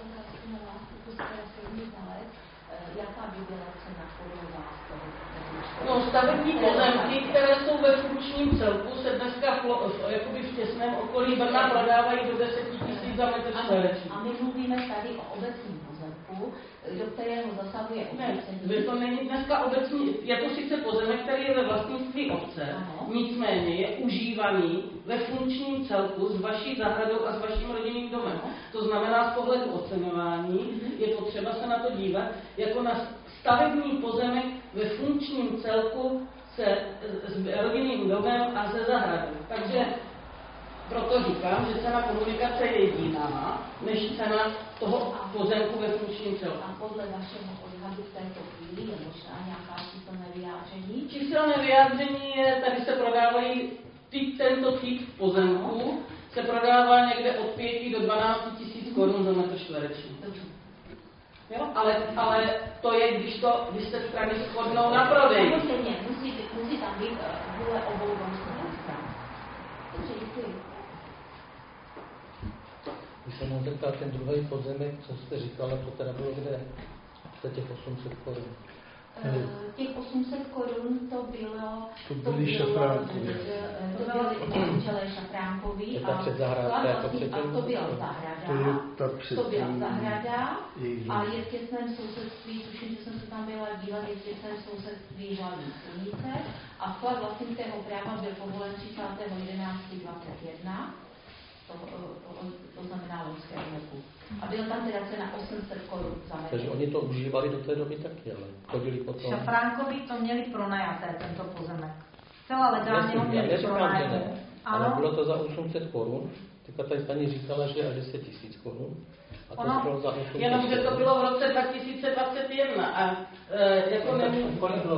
Jaká by byla cena podle vás toho? No, stavební pozemky, které jsou ve funkčním celku, se dneska jakoby v těsném okolí Brna prodávají do 10 000 za metr čtvereční. A my mluvíme tady o obecním pozemku, stavu, do kterého zasahuje obecní. Ne, to není dneska obecní, je to sice pozemek, který je ve vlastnictví obce, ano. Nicméně je užívaný ve funkčním celku s vaší zahradou a s vaším rodinným domem. To znamená z pohledu oceňování je potřeba se na to dívat jako na stavební pozemek ve funkčním celku se s rodinným domem a se zahradou. Takže proto říkám, že cena komunikace je jiná, než cena toho pozemku ve funkčním celku. A podle vašeho odhadu v této chvíli je možná nějaká číselné vyjádření? Číselné vyjádření je, tady se prodávají tento typ pozemku, se prodává někde od 5 do 12 000 korun za metr čtvereční. Jo? Ale to je, když se strany shodnou na prodej. Samozřejmě, musí tam být vůle obou stran. Takže děkuji. Když se mám zeptat ten druhý pozemek, co jste říkala, to teda bylo kde? To těch 800 korun. Těch 800 korun to byli Šafránkovi. To byli manželé Šafránkovi a to byla zahrada a je v těsném sousedství, tuším, že jsem se tam byla dívat, je v těsném sousedství žádný silnice a vklad vlastnického práva byl povolen 30.11.21. To znamená loňského roku. A byla tam teda cena 800 korun za metr. Takže oni to užívali do té doby taky, ale chodili potom. Šafránkovi to měli pronajaté, tento pozemek. Celá legálně ho měli pronajaté. Ale bylo to za 800 korun. Teďka tady paní říkala, že až 10 000 korun. A to bylo za 800 korun. Jenomže to bylo v roce 2021 a jako nevím.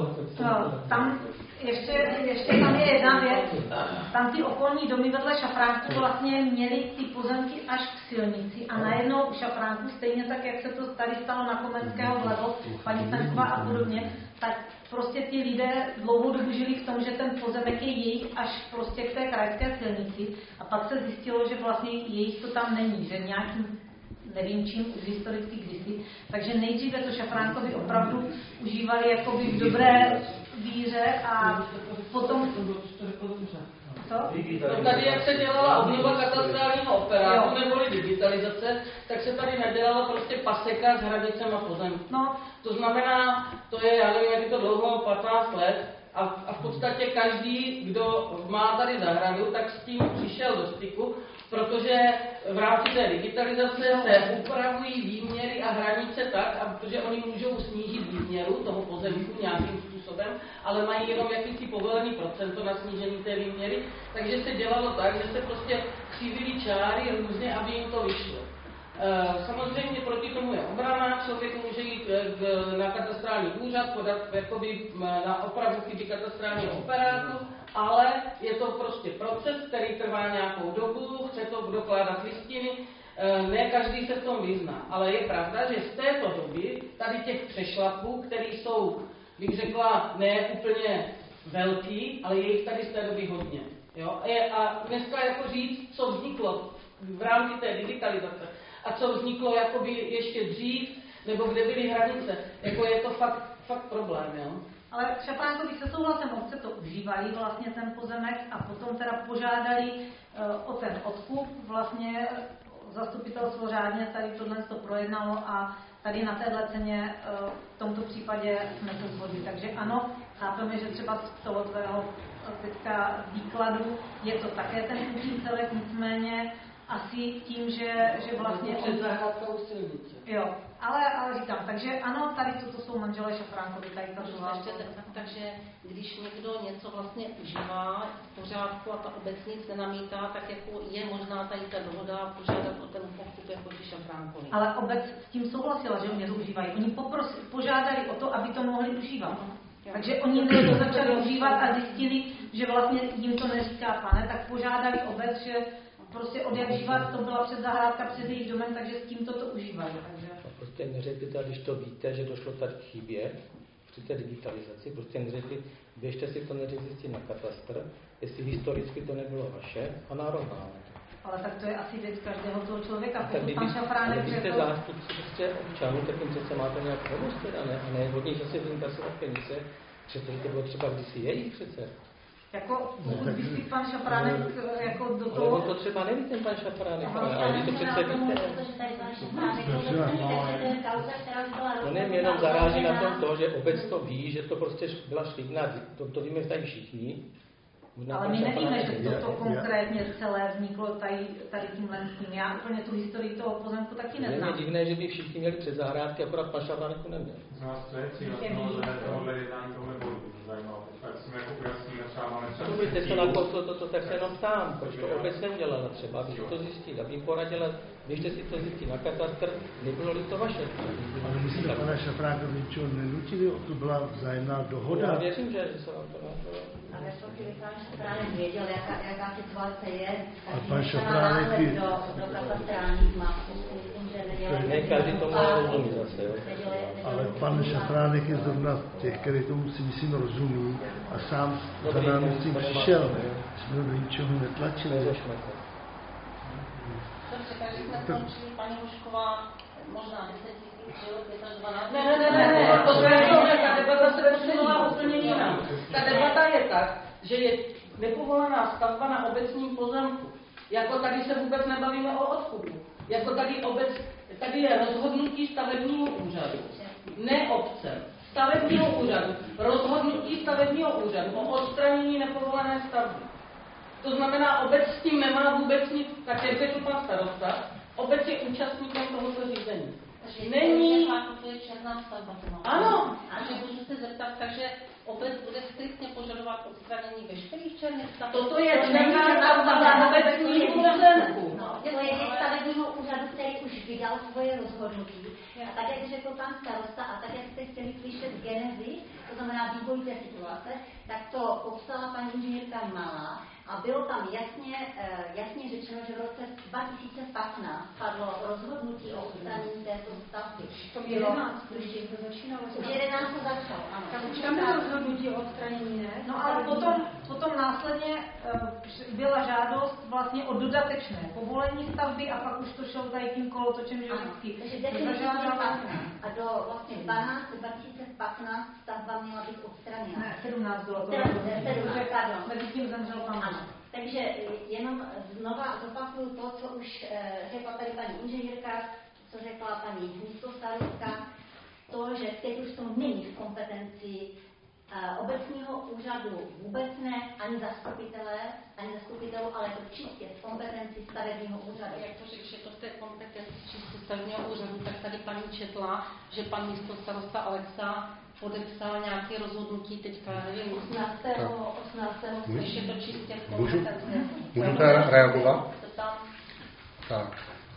Tam ještě tam je jedna věc. Tam ty okolní domy vedle Šafránku vlastně měly ty pozemky až k silnici a najednou u Šafránku, stejně tak, jak se to tady stalo na Komenského Hledo, paní Stanková a podobně, tak prostě ti lidé dlouhou dobu žili v tom, že ten pozemek je jejich až prostě k té krajské silnici a pak se zjistilo, že vlastně jejich to tam není, že nějakým nevím čím, už historicky kdysi. Takže nejdříve to Šafránkovi opravdu užívali jakoby v dobré víře a potom... Co? No tady, jak se dělala obnova katastrálního operátu neboli digitalizace, tak se tady nedělala prostě paseka s hranicema pozemku. No. To znamená, to je, já nevím, jak je to dlouho, 15 let, a v podstatě každý, kdo má tady zahradu, tak s tím přišel do styku, protože v rámci té digitalizace se upravují výměry a hranice tak, protože oni můžou snížit výměru toho pozemku nějakým způsobem, ale mají jenom jakýsi povolený procento na snížení té výměry, takže se dělalo tak, že se prostě křivily čáry různě, aby jim to vyšlo. Samozřejmě proti tomu je obrana, člověk může jít na katastrální úřad, podat jakoby na opravu chyby katastrálního operátu, ale je to prostě proces, který trvá nějakou dobu, chce to dokládat listiny, ne každý se v tom vyzná, ale je pravda, že z této doby tady těch přešlapů, které jsou, bych řekla, ne úplně velký, ale je jich tady z té doby hodně. Jo? A dneska jako říct, co vzniklo v rámci té digitalizace, a co vzniklo jakoby ještě dřív, nebo kde byly hranice, jako je to fakt problém, jo? Ale Šafránkovi se souhlasem obce to užívali vlastně ten pozemek a potom teda požádali o ten odkup, vlastně zastupitelstvo řádně tady tohle to projednalo a tady na téhle ceně v tomto případě jsme to shodli. Takže ano, chápeme, že třeba z toho tvého teďka výkladu je to také ten funkční celek, nicméně asi tím, že vlastně... Před zahrádkou silnice. Jo, ale říkám, takže ano, tady toto jsou manželé Šafránkovi, tady ta druhá. Takže když někdo něco vlastně užívá v pořádku a ta obec nic nenamítá, tak jako je možná tady ta dohoda požádat o ten pokup jako ti Šafránkovi. Ale obec s tím souhlasila, že oni to užívají. Oni požádali o to, aby to mohli užívat. Takže oni to začali užívat a zjistili, že vlastně jim to neříká pane, tak požádali obec, že prostě od jak živa to byla před zahrádka před jejich domem, takže s tímto to užívají. Takže... Prostě neřekli, když to víte, že došlo tady k chybě při té digitalizaci, prostě neřekli, běžte si to neřekli na katastr, jestli historicky to nebylo vaše a narovnáme to. Ale tak to je asi věc každého toho člověka. Tak pan Šafránek, ale vy jste zástupci prostě občanů, tak jim přece máte nějak pomoct teda, ne? A ne od nich zase vynkasovat peníze, protože to bylo třeba kdysi jejich přece. Jako pokud by si pan Šafránek jako do toho... Ale to třeba neví ten pan Šafránek, ale vy to přece víte. No ne, mě jenom zaráží na tom to, že obec to ví, že to prostě byla špatná, to víme tady všichni. Ale my nevíme, že to konkrétně celé vzniklo tady tímhle s tím. Já úplně tu historii toho pozemku taky neznám. Je divné, že by všichni měli před zahrádky, akorát pan Šafránek neměl. Z nás to je cíl, tohle jednání tohle bylo zajímavé. Tak jsme jako ujasnili, třeba máme třeba... Dobrý, teď to tak se jenom ptám, proč to obec neudělala třeba, aby to zjistili, aby jim poradila, běžte si to zjistit na katastr, nebylo-li to vaše. Ale myslíte, pane Šafránkovi, ničeho nenutili, to byla vzájemná dohoda. Já věřím, že se vám to ale to, kdyby pan Šafránek věděl, jaká situace je, a pan Šafránek do katastrálních map, ne, každý to má rozumí zase, jo. Ale pan Šafránek je zrovna těch, který tomu si myslím rozumí a sám za námi s tím přišel. Jsme do ničeho netlačili. Dobře, takže jsme skončili, paní Hušková, možná 10 000, 5 až 12 000. Ne, to je ta debata se přesunula úplně jinam. Ta debata je tak, že je nepovolená stavba na obecním pozemku. Jako tady se vůbec nebavíme o odkupu. Jako tady je rozhodnutí stavebního úřadu, ne obce. Stavebního úřadu, rozhodnutí stavebního úřadu o odstranění nepovolené stavby. To znamená, obec s tím nemá vůbec nic, tak jak řekl pan starosta, obec je účastníkem tohoto řízení. Není... To je černá stavba. Ano. A že můžu se zeptat, takže obec bude striktně požadovat odstranění veškerých černých stavb. Toto je černá stavba na obecním pozemku. To je stavebního úřadu, který už vydal svoje rozhodnutí. A tak, jak řekl pan starosta, a tak, jak jste chtěli slyšet genezi, to znamená vývoj té situace, tak to popsala paní inženýrka Malá. A bylo tam jasně řečeno, že v roce 2015 padlo rozhodnutí o odstranění této stavby. To bylo 11, když to začínalo. 11 to začalo, ano. Tam bylo rozhodnutí o odstranění, ne? No ale potom následně byla žádost vlastně o dodatečné povolení stavby a pak už to šlo tady tím kolotočem, že vždycky. Takže definitivně 15. A do vlastně 2015 stavba měla být odstraněna. Ne, 17 bylo to. 17, pardon. Mezi tím zemřel pan. Takže jenom znova zopakuju to, co už řekla tady paní inženýrka, co řekla paní místostarostka, to, že teď už to není v kompetenci obecního úřadu vůbec ne, ani zastupitelů, ale to čistě v kompetenci stavebního úřadu. Jak to řekl, že to v té kompetenci čistě stavebního úřadu, tak tady paní četla, že pan místostarosta Alexa podepsal nějaké rozhodnutí teďka, nevím, 18. Když je to čistě v kompetenci. Můžu teda reagovat? Tak.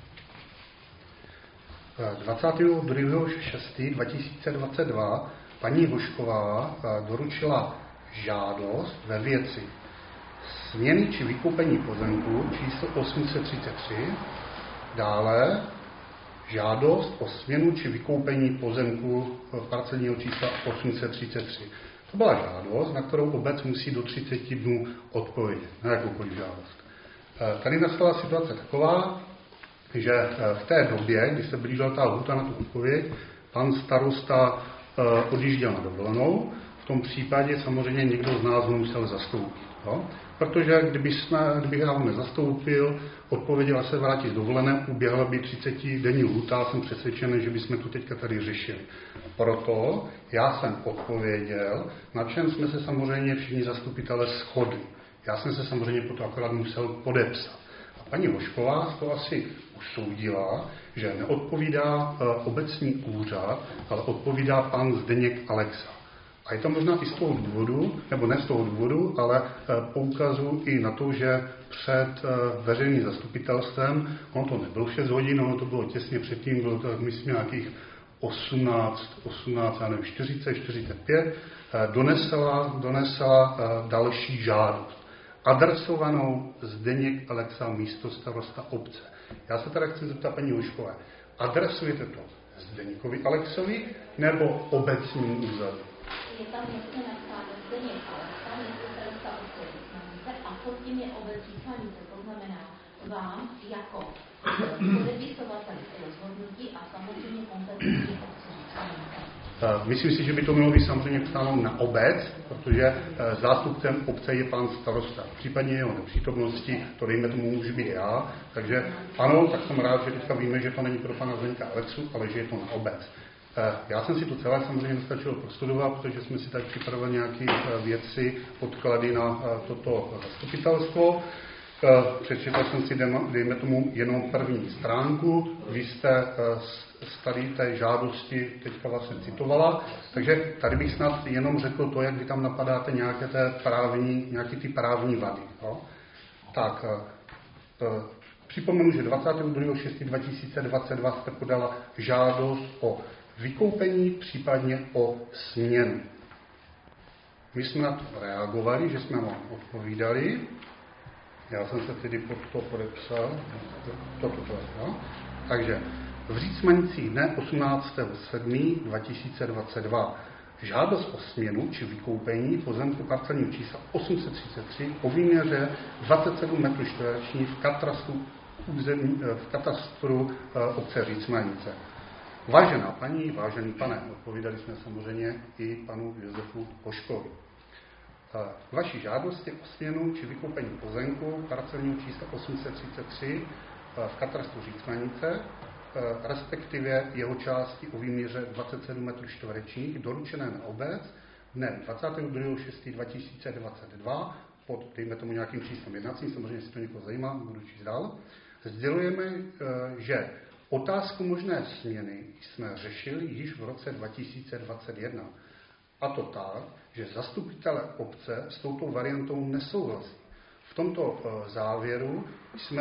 22.6.2022 paní Hušková doručila žádost ve věci směny či vykoupení pozemku číslo 833, dále žádost o směnu či vykoupení pozemku parcelního čísla 833. To byla žádost, na kterou obec musí do 30 dnů odpovědět, na jakoukoliv žádost. Tady nastala situace taková, že v té době, kdy se blížila ta lhůta na tu odpověď, pan starosta odjížděl na dovolenou. V tom případě samozřejmě někdo z nás ho musel zastoupit. Jo? Protože kdybych já ho nezastoupil, odpověděla se vrátit z dovolené, uběhla by 30denní lhůta, jsem přesvědčený, že bychom to teďka tady řešili. Proto já jsem odpověděl, na čem jsme se samozřejmě všichni zastupitelé shodli. Já jsem se samozřejmě potom akorát musel podepsat. A paní Hošková to asi usoudila, že neodpovídá obecní úřad, ale odpovídá pan Zdeněk Alexa. A je to možná i z toho důvodu, nebo ne z toho důvodu, ale poukazuji i na to, že před veřejným zastupitelstvem, ono to nebylo 6 hodin, ono to bylo těsně předtím, bylo to, myslím, nějakých 45, donesla další žádost. Adresovanou Zdeněk Alexa, místostarosta obce. Já se teda chci zeptat paní Huškové, adresujete to Zdeňkovi Alexovi nebo obecnímu úřadu? Je tam jasně napsáno Zdeněk Alexa, místostarosta obce a pod tím je obecní stanice, to znamená vám jako podepisovateli rozhodnutí a samozřejmě kompetenci obce. Myslím si, že by to mělo být samozřejmě psáno na obec, protože zástupcem obce je pan starosta. V případě jeho nepřítomnosti, to dejme tomu můžu být já, takže ano, tak jsem rád, že teďka víme, že to není pro pana Zdeňka Alexu, ale že je to na obec. Já jsem si to celé samozřejmě nestačil prostudovat, protože jsme si tady připravili nějaké věci, podklady na toto zastupitelstvo. Přečetl jsem si, dejme tomu, jenom první stránku. Vy jste z tady té žádosti teďka vlastně citovala, takže tady bych snad jenom řekl to, jak vy tam napadáte nějaké ty právní vady. Jo? Tak, připomenu, že 22.6.2022 jste podala žádost o vykoupení, případně o směnu. My jsme na to reagovali, že jsme vám odpovídali. Já jsem se tedy pod to podepsal. Takže v Řícmanicích dne 18.7.2022 žádost o směnu či vykoupení pozemku parcelního čísla 833 o výměře 27 m2 v katastru obce Řícmanice. Vážená paní, vážený pane, odpovídali jsme samozřejmě i panu Josefu Poškovi. Vaší žádosti o směnu či vykoupení pozemku parcelního čísla 833 v katastru Řícmanice, respektive jeho části o výměře 27 m2 doručené na obec dne 22.6.2022 pod, dejme tomu, nějakým číslem jednacím, samozřejmě si to někoho zajímá, budu číst dál, sdělujeme, že otázku možné směny jsme řešili již v roce 2021. A to tak, že zastupitelé obce s touto variantou nesouhlasí. V tomto závěru jsme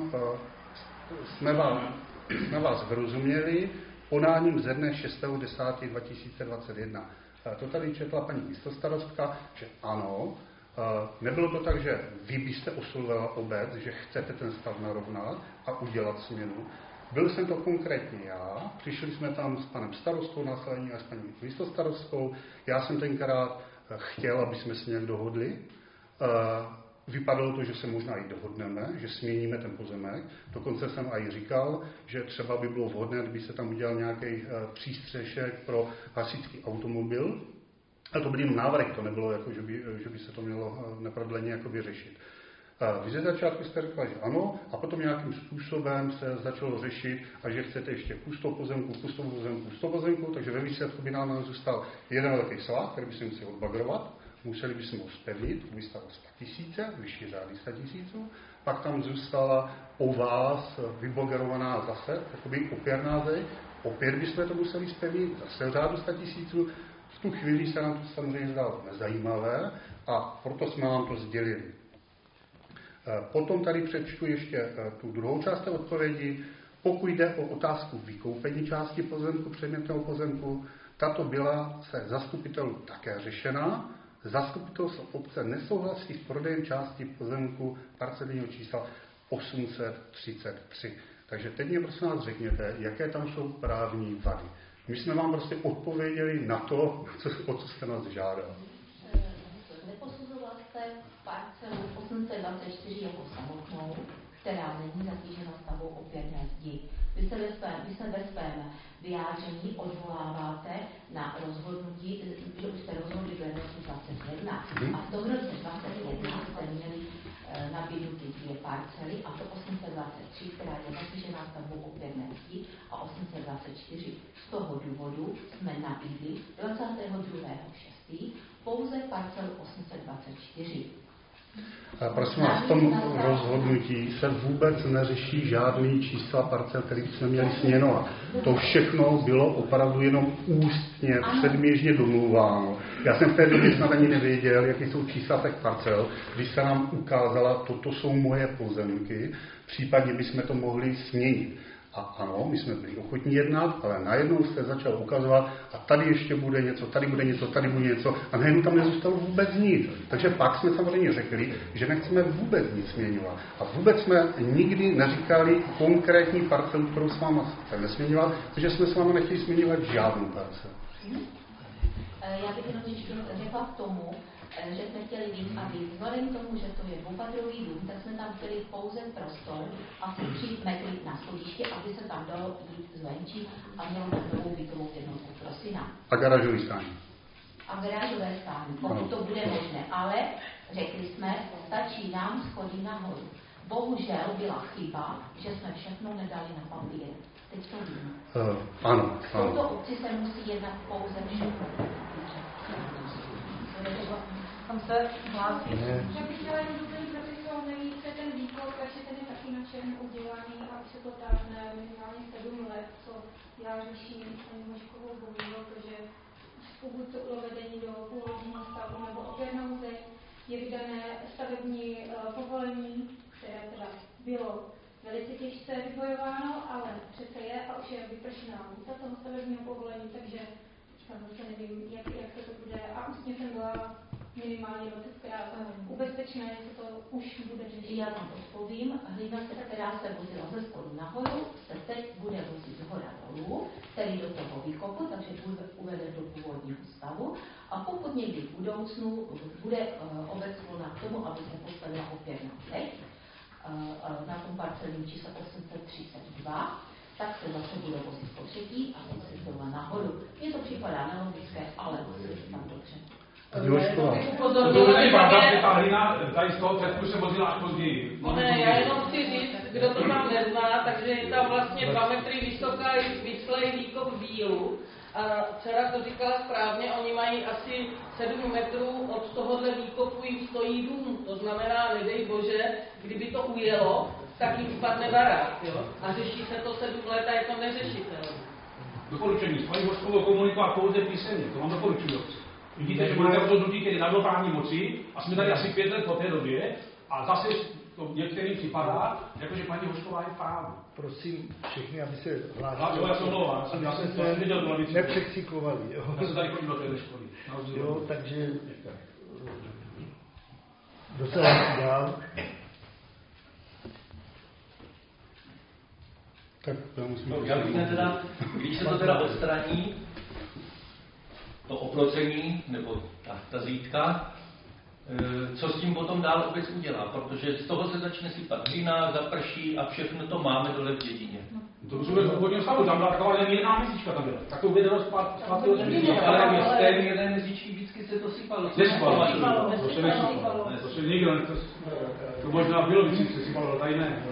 vás vyrozuměli podáním ze dne 6.10.2021. To tady četla paní místostarostka, že ano, nebylo to tak, že vy byste oslovila obec, že chcete ten stav narovnat a udělat směnu. Byl jsem to konkrétně já, přišli jsme tam s panem starostou následně a s paní místostarostkou. Já jsem tenkrát chtěl, aby jsme se nějak dohodli. Vypadalo to, že se možná i dohodneme, že směníme ten pozemek. Dokonce jsem i říkal, že třeba by bylo vhodné, kdyby se tam udělal nějaký přístřešek pro hasičský automobil. A to byl jen návrh, to nebylo, jako, že by se to mělo neprodleně jakoby řešit. Vy ze začátku jste řekla, že ano, a potom nějakým způsobem se začalo řešit, a že chcete ještě kus toho pozemku, takže ve výsledku by nám zůstal jeden velký svah, který by se musel odbagrovat, museli bychom ho zpevnit, to by stalo 100 000, vyšší řády 100 000, pak tam zůstala o vás vybagrovaná zase, takový opěrná zeď, opět bychom to museli zpevnit, zase v řádu 100 000, v tu chvíli se nám to samozřejmě zdalo nezajímavé a proto jsme vám to sdělili. Potom tady přečtu ještě tu druhou část té odpovědi. Pokud jde o otázku vykoupení části pozemku, předmětného pozemku, tato byla se zastupitelů také řešena. Zastupitelstvo obce nesouhlasí s prodejem části pozemku parcelního čísla 833. Takže teď mě prosím vás řekněte, jaké tam jsou právní vady. My jsme vám prostě odpověděli na to, o co jste nás žádali. Neposuzoval jste parcelu 824 jako samotnou, která není zatížena stavbou opěrné zdi. Vy se ve svém vyjádření odvoláváte na rozhodnutí, že už jste rozhodli do roku 21 a v tom roce 21 jste měli nabídnuty dvě parcely, a to 823, která je zatížena stavbou opěrné zdi, a 824. Z toho důvodu jsme nabídli 22.6. pouze parcelu 824. Prosím vás, v tom rozhodnutí se vůbec neřeší žádný čísla parcel, který jsme měli směnovat. To všechno bylo opravdu jenom ústně, předběžně domluváno. Já jsem v té době snad ani nevěděl, jaké jsou čísla těch parcel, když se nám ukázala, toto jsou moje pozemky, případně bychom to mohli směnit. A ano, my jsme byli ochotní jednat, ale najednou se začal ukazovat, a tady ještě bude něco, tady bude něco, tady bude něco, a najednou tam nezůstalo vůbec nic. Takže pak jsme samozřejmě řekli, že nechceme vůbec nic směňovat. A vůbec jsme nikdy neříkali konkrétní parcelu, kterou s váma chceme směňovat, protože jsme s váma nechtěli směňovat žádnou parcelu. Já bych jenom ještě řekla k tomu, že jsme chtěli víc a víc vzhledem k tomu, že to je dvoupatrový dům, tak jsme tam chtěli pouze prostor, asi 3 metry na schodiště, aby se tam dalo jít zvenčí a mělo tam novou bytovou jednotku pro syna. A garážový stání. A garážové stání, pokud to bude možné. Ale řekli jsme, stačí nám schodí nahoru. Bohužel byla chyba, že jsme všechno nedali na papír. Teď to vím. Ano. V této obci se musí jednat pouze všechno. Tam se hlásí. Já bych chtěla jen doplnit, protože nevíte ten výkon, takže ten je taky na černo udělaný a už se to táhne minimálně 7 let, co já řeším s paní Moškovou bohužel, protože pokud to uvedení do původního stavu nebo opět nouze je vydané stavební povolení, které teda bylo velice těžce vybojováno, ale přece je a už je vypršená lhůta toho stavebního povolení, takže tam zase nevím, jak se to bude. A ústně jsem byla minimálně 20krát ubezpečená, že se to už bude řešit. Já vám odpovím, hlína, která se vozila ze spodu nahoru, se teď bude vozit z hora dolů, tedy do toho výkopu, takže bude uveden do původního stavu. A pokud někdy v budoucnu bude obec volná k tomu, aby se postavila opět na teď, na tom parcelním čísle 832, tak se zase bude vozit po třetí a teď se zdala nahoru. Mně to připadá nelogické, ale je to tam dobře. To není pravda, že ta hlina tady z toho předku se vozila až později. Ne, já jenom chci říct, kdo to tam nezná, takže je tam vlastně 2 metry vysoká vyslej výkop bílu. A dcera to říkala správně, oni mají asi 7 metrů od tohohle výkopu jim stojí dům. To znamená, nedej bože, kdyby to ujelo, tak jim spadne barák, jo? A řeší se to 7 let a je to neřešitelné. Doporučení. S paní Hořkovou komunikovat pouze písemně, to vám doporučuji. Vidíte, že máme rozhodnutí, který nabylo právní moci a jsme tady asi 5 let po té době a zase to některým připadá, jakože paní Hořková je právo. Prosím všechny, aby se hlásili. Já se omlouvám, já jsem to viděl do lavice. Nepřekřikovali. Já jsem tady chodil do té školy. Jo, takže docela dál. Tak to musím já bych teda, když se to teda odstraní, to oplocení, nebo ta zítka, co s tím potom dál obec udělá, protože z toho se začne sypat hlína, zaprší a všechno to máme dole v dědině. To už vůbec původního stavu, tam byla taková nemírná měsíčka tam byla. Tak to uvedeno zpátky od ale z té mírné měsíčky vždycky se to sypalo. Nesypalo. To se nikdo, to možná bylo, když se sypalo, tady ne.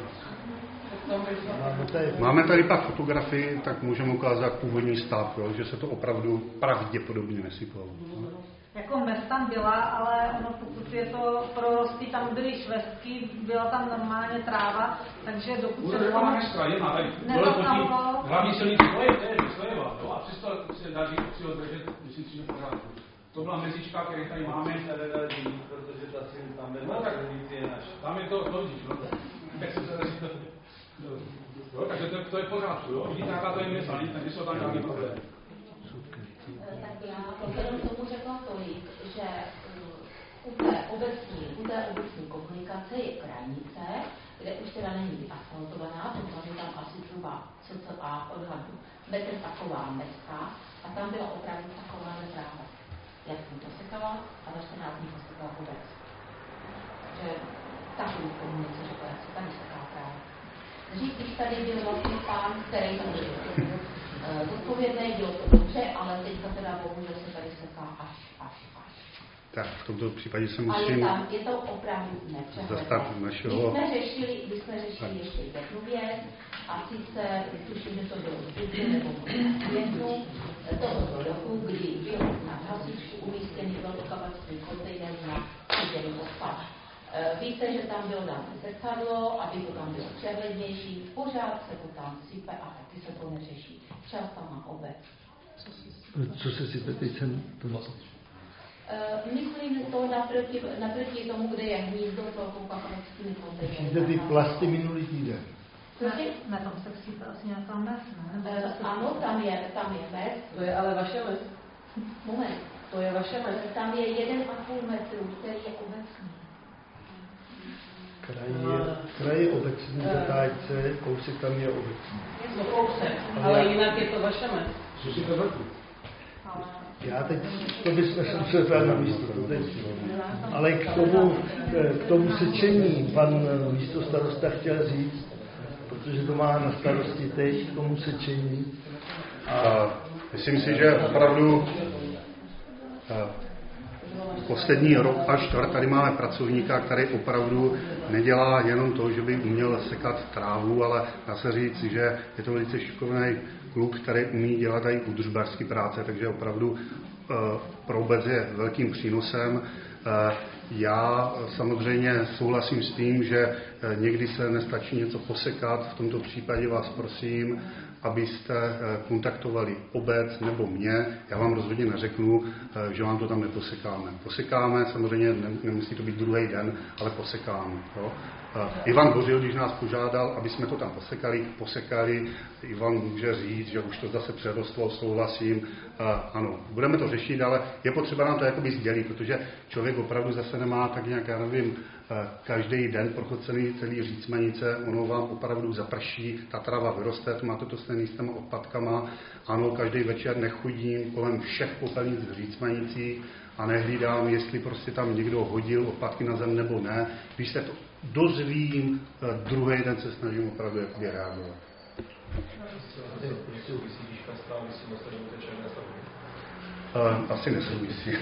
Máme tady pak fotografii, tak můžeme ukázat původní stav, jo, že se to opravdu pravděpodobně nesypalo. Jako mez tam byla, ale ono, pokud je to prorosty, tam byly švestky, byla tam normálně tráva, takže dokud se to nezastavilo... Hlavní silnici, to je Slejeva, a přesto se daří si ho držet, myslím si, že pořádku. To byla mezička, který tady máme. Protože ta silnice tam byla, silnice je naš. Tam je to vidíš, no. Tak se daří to... Jo, takže to je pořádku, jo. Vidíte, jaká to je města, nejsou tam žádný problém. Tak já vzhledem k tomu řekla tolik, že u té obecní komunikace je krajnice, kde už teda není vyasfaltovaná, protože tam asi zhruba cca odhadu metr taková meska a tam byla opravdu taková tráva. Jak jsem to sekala a za 14 dní posekala obec. Takže takovou komunice řekla, jak se tady seká tráva. Dřív, když tady byl vlastně pán, který tam byl zodpovědný, bylo to dobře, ale teďka teda bohužel se tady seká až. Tak, v tomto případě se musím... Je to opravdu zastat našeho... My jsme řešili ještě jednu věc, a sice, tuším, že to bylo v dubnu nebo v květnu tohoto roku, kdy byl na hasičku umístěný velkokapacitní kontejner na přídělu odpad. Víte, že tam bylo dáno zrcadlo, aby to tam bylo přehlednější, pořád se to tam sype a taky se to neřeší. Čas tam má obec. Co se sype, teď jsem to myslím to naproti tomu, kde je hnízdo s velkokapacitní kontejner. Jde ty plasty minulý týden. Ne, tam se sype asi nějaká mes, ne? Ano, tam je mes. To je ale vaše mes. Moment. To je vaše mes. Tam je 1,5 metru, který je obecný. Kraj je obecný, zatáčce, kousek tam je obecný. No kousek, ale jinak je to vaše mes. Co si to vrtu? Já teď, to bychom se museli na místo, to teď. Ale k tomu sečení pan místostarosta chtěl říct, protože to má na starosti teď, k tomu sečení. Myslím si, že opravdu poslední rok a čtvrt tady máme pracovníka, který opravdu nedělá jenom to, že by uměl sekat trávu, ale dá se říct, že je to velice šikovný kluk, který umí dělat i údržbářské práce, takže opravdu pro obec je velkým přínosem. Já samozřejmě souhlasím s tím, že někdy se nestačí něco posekat. V tomto případě vás prosím, abyste kontaktovali obec nebo mě. Já vám rozhodně neřeknu, že vám to tam neposekáme. Posekáme, samozřejmě nemusí to být druhý den, ale posekáme. Jo? Ivan Bořil, když nás požádal, aby jsme to tam posekali, Ivan může říct, že už to zase přerostlo, souhlasím. Ano, budeme to řešit, ale je potřeba nám to jakoby sdělit, protože člověk opravdu zase nemá tak nějak, já nevím, každý den prochocený celý Řícmanice, ono vám opravdu zaprší, ta trava vyroste, máte to stejný s těma odpadkama. Ano, každý večer nechodím kolem všech popelnic v Řícmanicích a nehlídám, jestli prostě tam někdo hodil odpadky na zem nebo ne. Když se to dozvím, druhý den se snažím opravdu jakoby reagovat. Asi nesouvisí.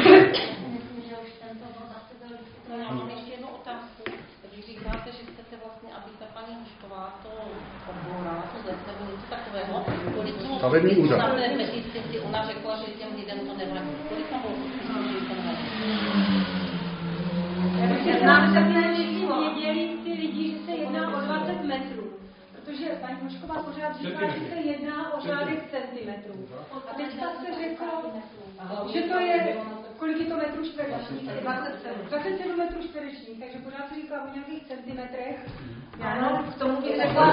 Já mám ještě jednu otázku. Když říkáte, že chcete vlastně, aby ta paní Hušková to odbourala, to zase něco takového, kolik bylo na té petici, ona řekla, že těm lidem to nevadí. Kolik tam bylo že to nevadí? Já znám takhle věděli ty lidi, že se jedná o 20 metrů. Protože paní Hušková pořád říká, že se jedná o řádek centimetrů. A teďka se řeklo, že to je, kolik je to metrů čtverečních? 27 metrů čtverečních, takže pořád se říká o nějakých centimetrech. Ano, k tomu bych řekla,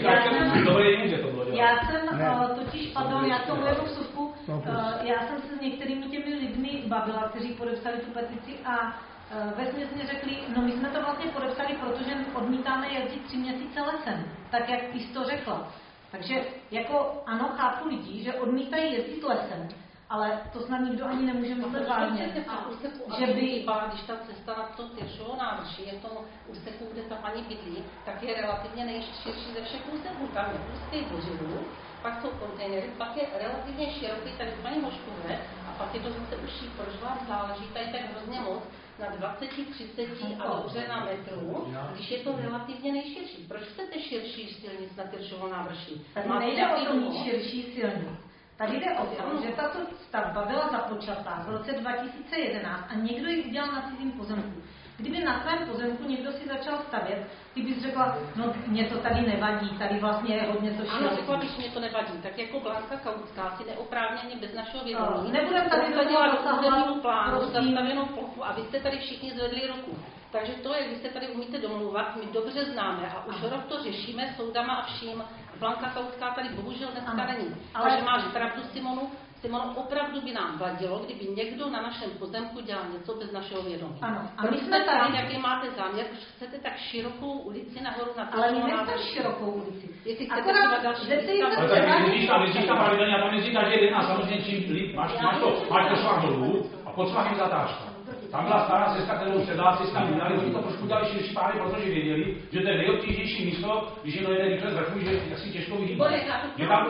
já jsem totiž, pardon, já tomu jednu vsuvku, já jsem se s některými těmi lidmi bavila, kteří podepsali tu petici a vesměs mě řekli, no my jsme to vlastně podepsali, protože odmítáme jezdit 3 měsíce lesem, tak jak ty jsi to řekla. Takže jako ano, chápu lidí, že odmítají jezdit lesem, ale to snad nikdo ani nemůže myslet vážně. Že by, když ta cesta na to Tyršovo návrší, je to úseku, kde ta paní bydlí, tak je relativně nejširší ze všech úseků. Tam je úzký Bořivu, pak jsou kontejnery, pak je relativně široký tady paní Moškové a pak je to zase užší. Proč vám záleží tady tak hrozně moc na 20, 30 a dobře na metru, když je to relativně nejširší? Proč chcete širší silnic na Tyršovo návrší? Tady nejde o to mít širší silnic. Tady jde o to, že tato stavba byla započatá v roce 2011 a někdo ji udělal na cizím pozemku. Kdyby na svém pozemku někdo si začal stavět, ty bys řekla, no mě to tady nevadí, tady vlastně je hodně to široký. Ano, řekla bych, mě to nevadí. Tak jako Blanka Kautská si neoprávněně bez našeho vědomí nebudem tady dělat územnímu plánu zastavěnou plochu a vy jste tady všichni zvedli ruku. Takže to, jak vy se tady umíte domluvat, my dobře známe a už rok to řešíme soudama a vším. Blanka Kautská tady bohužel dneska není. Ale takže máš pravdu, Simono, opravdu by nám vadilo, kdyby někdo na našem pozemku dělal něco bez našeho vědomí. Ano. A my jsme tady, jaký máte záměr, už chcete tak širokou ulici nahoru na ale my nechceme širokou ulici. Jestli chcete třeba další ale tak když tam pravidelně a tam neříká, že je jedna, samozřejmě čím líp, máš to švah dolů a pod švahem zatáčka. Tam byla stará cesta, kterou předáci tam měli, oni to trošku dali širší pány, protože věděli, že to je nejobtížnější místo, když jenom jede rychle z vrchu, že asi těžko vyhýbat. Je tam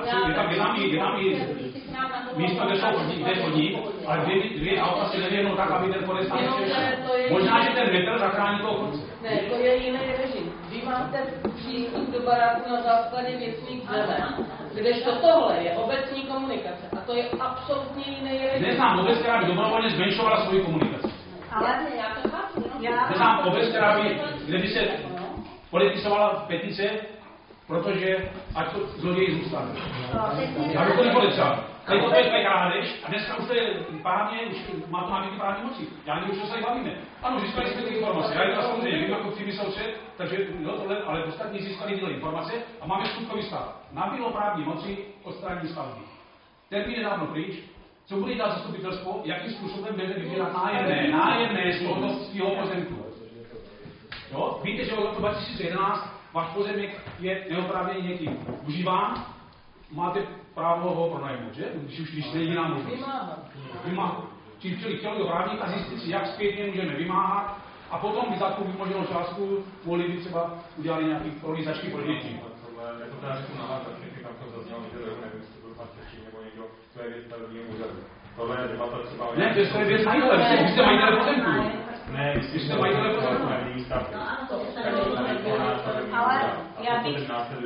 místo, kde jsou chodník, ale dvě auta si nevědnou tak, aby ten chodec tam nešel. Možná, že ten metr zachrání toho chodce. Ne, to je jiný režim. Vy máte přístup do baráku na základě věcných břemen, kdežto tohle je obecní komunikace a to je absolutně jiný režim. Neznám obec, která by dobrovolně zmenšovala svoji komunikaci. Ale já to chápu. Neznám obec, která by, kde by se politizovala petice, protože ať to zloději zůstane. Já bych to nepodepsal. Tady to je krádež a dneska už to je právně, už má to nějaký právní moci. Já nevím, už se tady bavíme. Ano, získali jsme ty informace. Já je to samozřejmě vím jako přímý soused, takže jo, tohle, ale ostatní získali tyhle informace a máme skutkový stav. Nabylo právní moci odstranění stavby. Termín je dávno pryč. Co bude dělat zastupitelstvo? Jakým způsobem bude vybírat nájemné z toho svého pozemku? Jo? Víte, že od roku 2011 váš pozemek je neoprávněně někým užíván máte právo ho pronajmout, že? Když je jediná možnost. Vymáhat. Čili chtěli do právníka zjistit si, jak zpětně můžeme vymáhat, a potom by za tu vymoženou částku mohli by třeba udělali nějaký prolízačky pro děti. Jako to já řeknu navázat, všechny tam to zaznělo, že nevím, jestli to byl pan Češín nebo někdo, to je věc stavebního úřadu. Tohle je debata třeba... Ne, to je věc majitele, vy jste majitele pozemku. Ne, vy jste majitele pozemku. Ale já bych...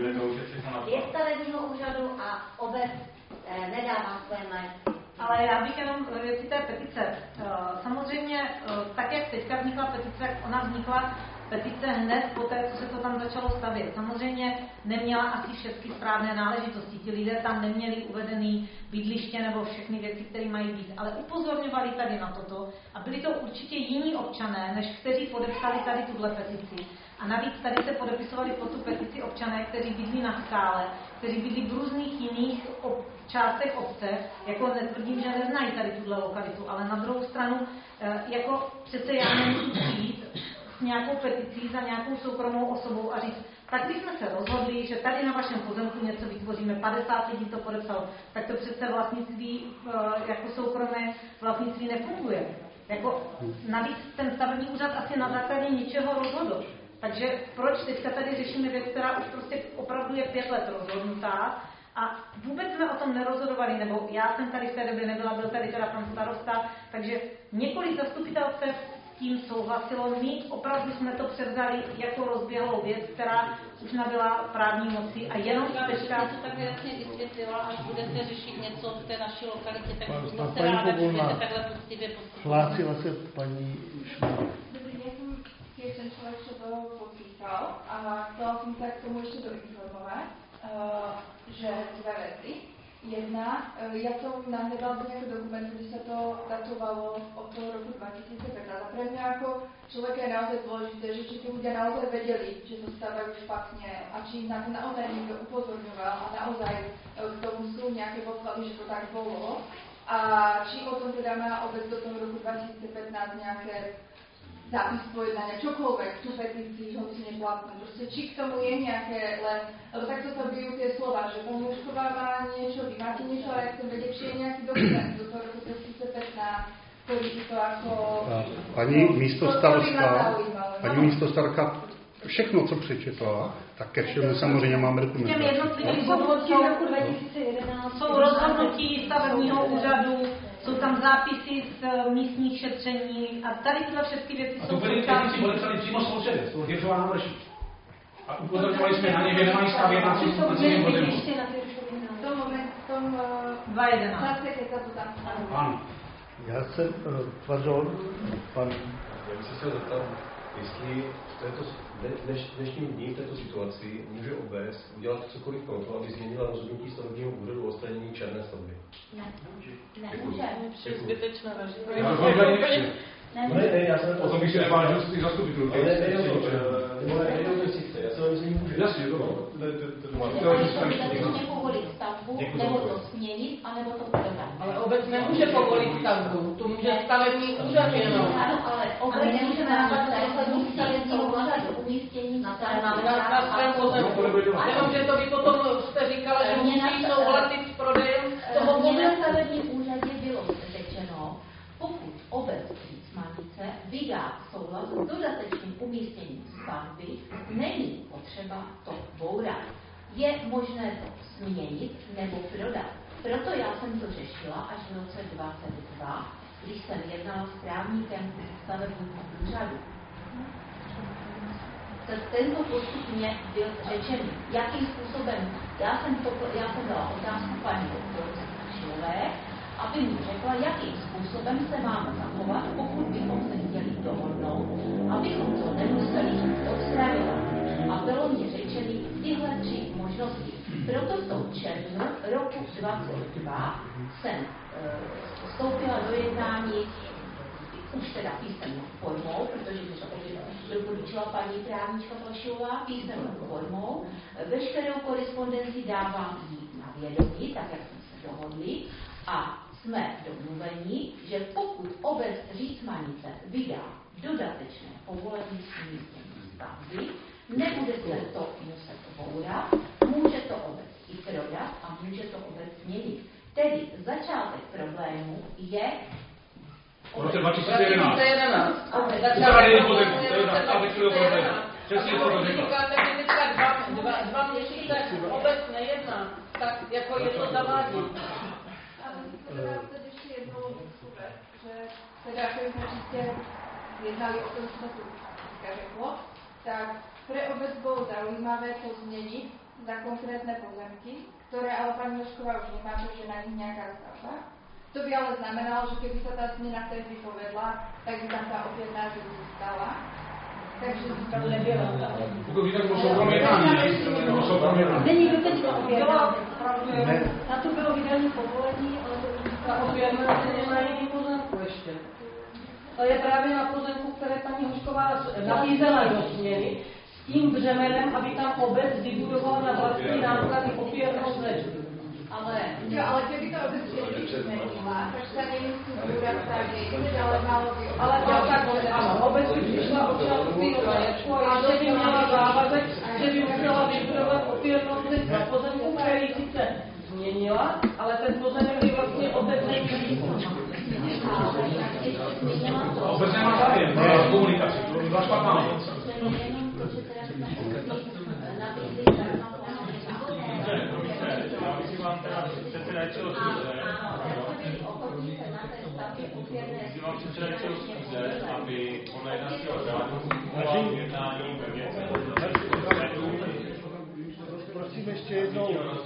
Je stavebního úřadu a obec nedává své majetky. Ale já bych jenom ve věci té petice. Samozřejmě, tak jak teďka vznikla petice, tak ona vznikla petice hned po té, co se to tam začalo stavět. Samozřejmě neměla asi všechny správné náležitosti. Ti lidé tam neměli uvedený bydliště nebo všechny věci, které mají být. Ale upozorňovali tady na toto a byli to určitě jiní občané, než kteří podepsali tady tuhle petici. A navíc tady se podepisovali pod tu petici občané, kteří bydlí na Skále, kteří bydlí v různých jiných částech obce. Jako netvrdím, že neznají tady tuhle lokalitu, ale na druhou stranu, jako přece já nemůžu přijít s nějakou peticí za nějakou soukromou osobou a říct, tak když jsme se rozhodli, že tady na vašem pozemku něco vytvoříme, 50 lidí to podepsalo, tak to přece vlastnictví jako soukromé vlastnictví nefunguje. Jako, navíc ten stavební úřad asi na základě ničeho rozhodl. Takže proč teďka tady řešíme věc, která už prostě opravdu je 5 let rozhodnutá a vůbec jsme o tom nerozhodovali, nebo já jsem tady v té době nebyla, byl tady teda pan starosta, takže několik zastupitelstev s tím souhlasilo. My opravdu jsme to převzali jako rozběhlou věc, která už nabyla právní moci a jenom teďka... Já to takhle jasně vysvětlila, až budete řešit něco v té naší lokalitě, tak moc se ráda, že budete takhle poctivě postupovat. Hlásila se paní Šmíd. Když ten člověk se toho potýkal a chtěla jsem se k tomu ještě doinformovat, že dvě věci. Jedna, já jsem nahledala do nějakého dokumentu, kdy se to datovalo od toho roku 2015. A pre mňa jako člověka je naozaj dôležité, že či tí ľudia naozaj vedeli, že to stavajú špatně a či na to naozaj niekto upozorňoval a naozaj k tomu sú nejaké podklady, že to tak bolo. A či o tom teda má obec do toho roku 2015 nejaké zápis pojednania, čokoľvek, tú petícii, hoci neplatnú. Proste, či k tomu je nejaké len, lebo takto sa bijú tie slova, že pani Jušková má niečo, vy máte niečo, ale ja chcem vedieť, či je nejaký dokument do toho roku 2015, ktorý by to ako... Paní místostarka, všechno, co přečetla, tak ke všemu samozřejmě máme dokument. Těm jednotlivým roku 2011 jsou rozhodnutí stavebního úřadu, jsou tam zápisy z místních šetření a tady tyhle všechny věci jsou... A to byli petici podepsali přímo sousedé, z toho Děřová na Vrší. A upozorňovali jsme na ně, že nemají stavět na cizím pozemku. V tom moment, v tom 2011. Ano. Já jsem, pardon, pan... Já bych se chtěl zeptat, jestli v dnešním dní v této situaci může obec udělat cokoliv pro to, aby změnila rozhodnutí stavebního úřadu o odstranění černé stavby? Nemůže. Zbytečné Ne, já jsem o tom bych si nevážil z těch zastupitelů. Ale nejde o to, já jsem myslím, může. Jasně, Může povolit stavbu, nebo to směnit, anebo to prodat. Ale obec nemůže povolit stavbu, tu může stavební úřad jenom. Ano, ale obec nemůže například rozhodnutí stavebního úřadu umístění na svém pozemku. Jenomže to by potom jste říkala, že musí souhlasit s prodejem toho pozemku. Na stavebním úřadě bylo řečeno, pokud obec Řícmanice vydá souhlas s dodatečným umístěním stavby, není potřeba to bourat. Je možné to změnit nebo prodat. Proto já jsem to řešila až v roce 2022, když jsem jednala s právníkem stavebního úřadu. Tento postup mě byl řečený, jakým způsobem. Já jsem dala otázku paní doktorce Šilové, aby mi řekla, jakým způsobem se máme zachovat, pokud bychom se chtěli dohodnout, abychom to nemuseli odstraňovat. A bylo mi řečeny tyhle 3 možnosti. Proto v tom červnu roku 2022 jsem vstoupila do jednání už teda písemnou formou, protože to doporučila paní právnička Flašová, písemnou formou. Veškerou korespondenci dávám jí na vědomí, tak jak jsme se dohodli, a jsme domluveni, že pokud obec Řícmanice vydá dodatečné povolení umístění stavby, nebude se to muset bourat, může to obec i prodat a může to obec změnit. Tedy začátek problému je v roce 2011. Ale začátek problému, to je začátek problému. Přesně to řekla. Říkáte, že teďka dva měsíce obec nejedná, tak jako je to zavádí. A musím teda opět ještě jednou vysvětlit, že teda, jak jsme čistě jednali o tom, co se tu řeklo, tak pre obec bylo zaujímavé to změnit na konkrétne pozemky, ktoré ale pani Jožková už nemá, protože na nich nějaká stavba. To by ale znamenalo, že keby sa tá změna vtedy povedla, tak by tam tá opětná zem zůstala. Takže by tam nebyla. Pokud by tak bylo soukromé jednání, Není to teď opět. Na to bylo vydání povolení, ale ta opětná se nemají jiný pozemku ještě. To je právě na pozemku, které paní Hošková nabízela do změny, s tím břemenem, aby tam obec vybudovala na vlastní náklady opěrnou zeď. Ale keby to obec ještě změnila, tak sa nemusí zbúrať tá deň, ale malo by ale tak, ano, obec by přišla občas vynovat a že by měla závazek, že by musela vybudovat opěrnou zeď na pozemku, který sice změnila, ale ten pozemek by vlastně obec neměl. Obec nemá zájem na komunikaci, to je špatná věc. Já vyzývám teda předsedajícího schůze, aby podle jednacího řádu volal jednání ve věci. Prosím ještě jednou.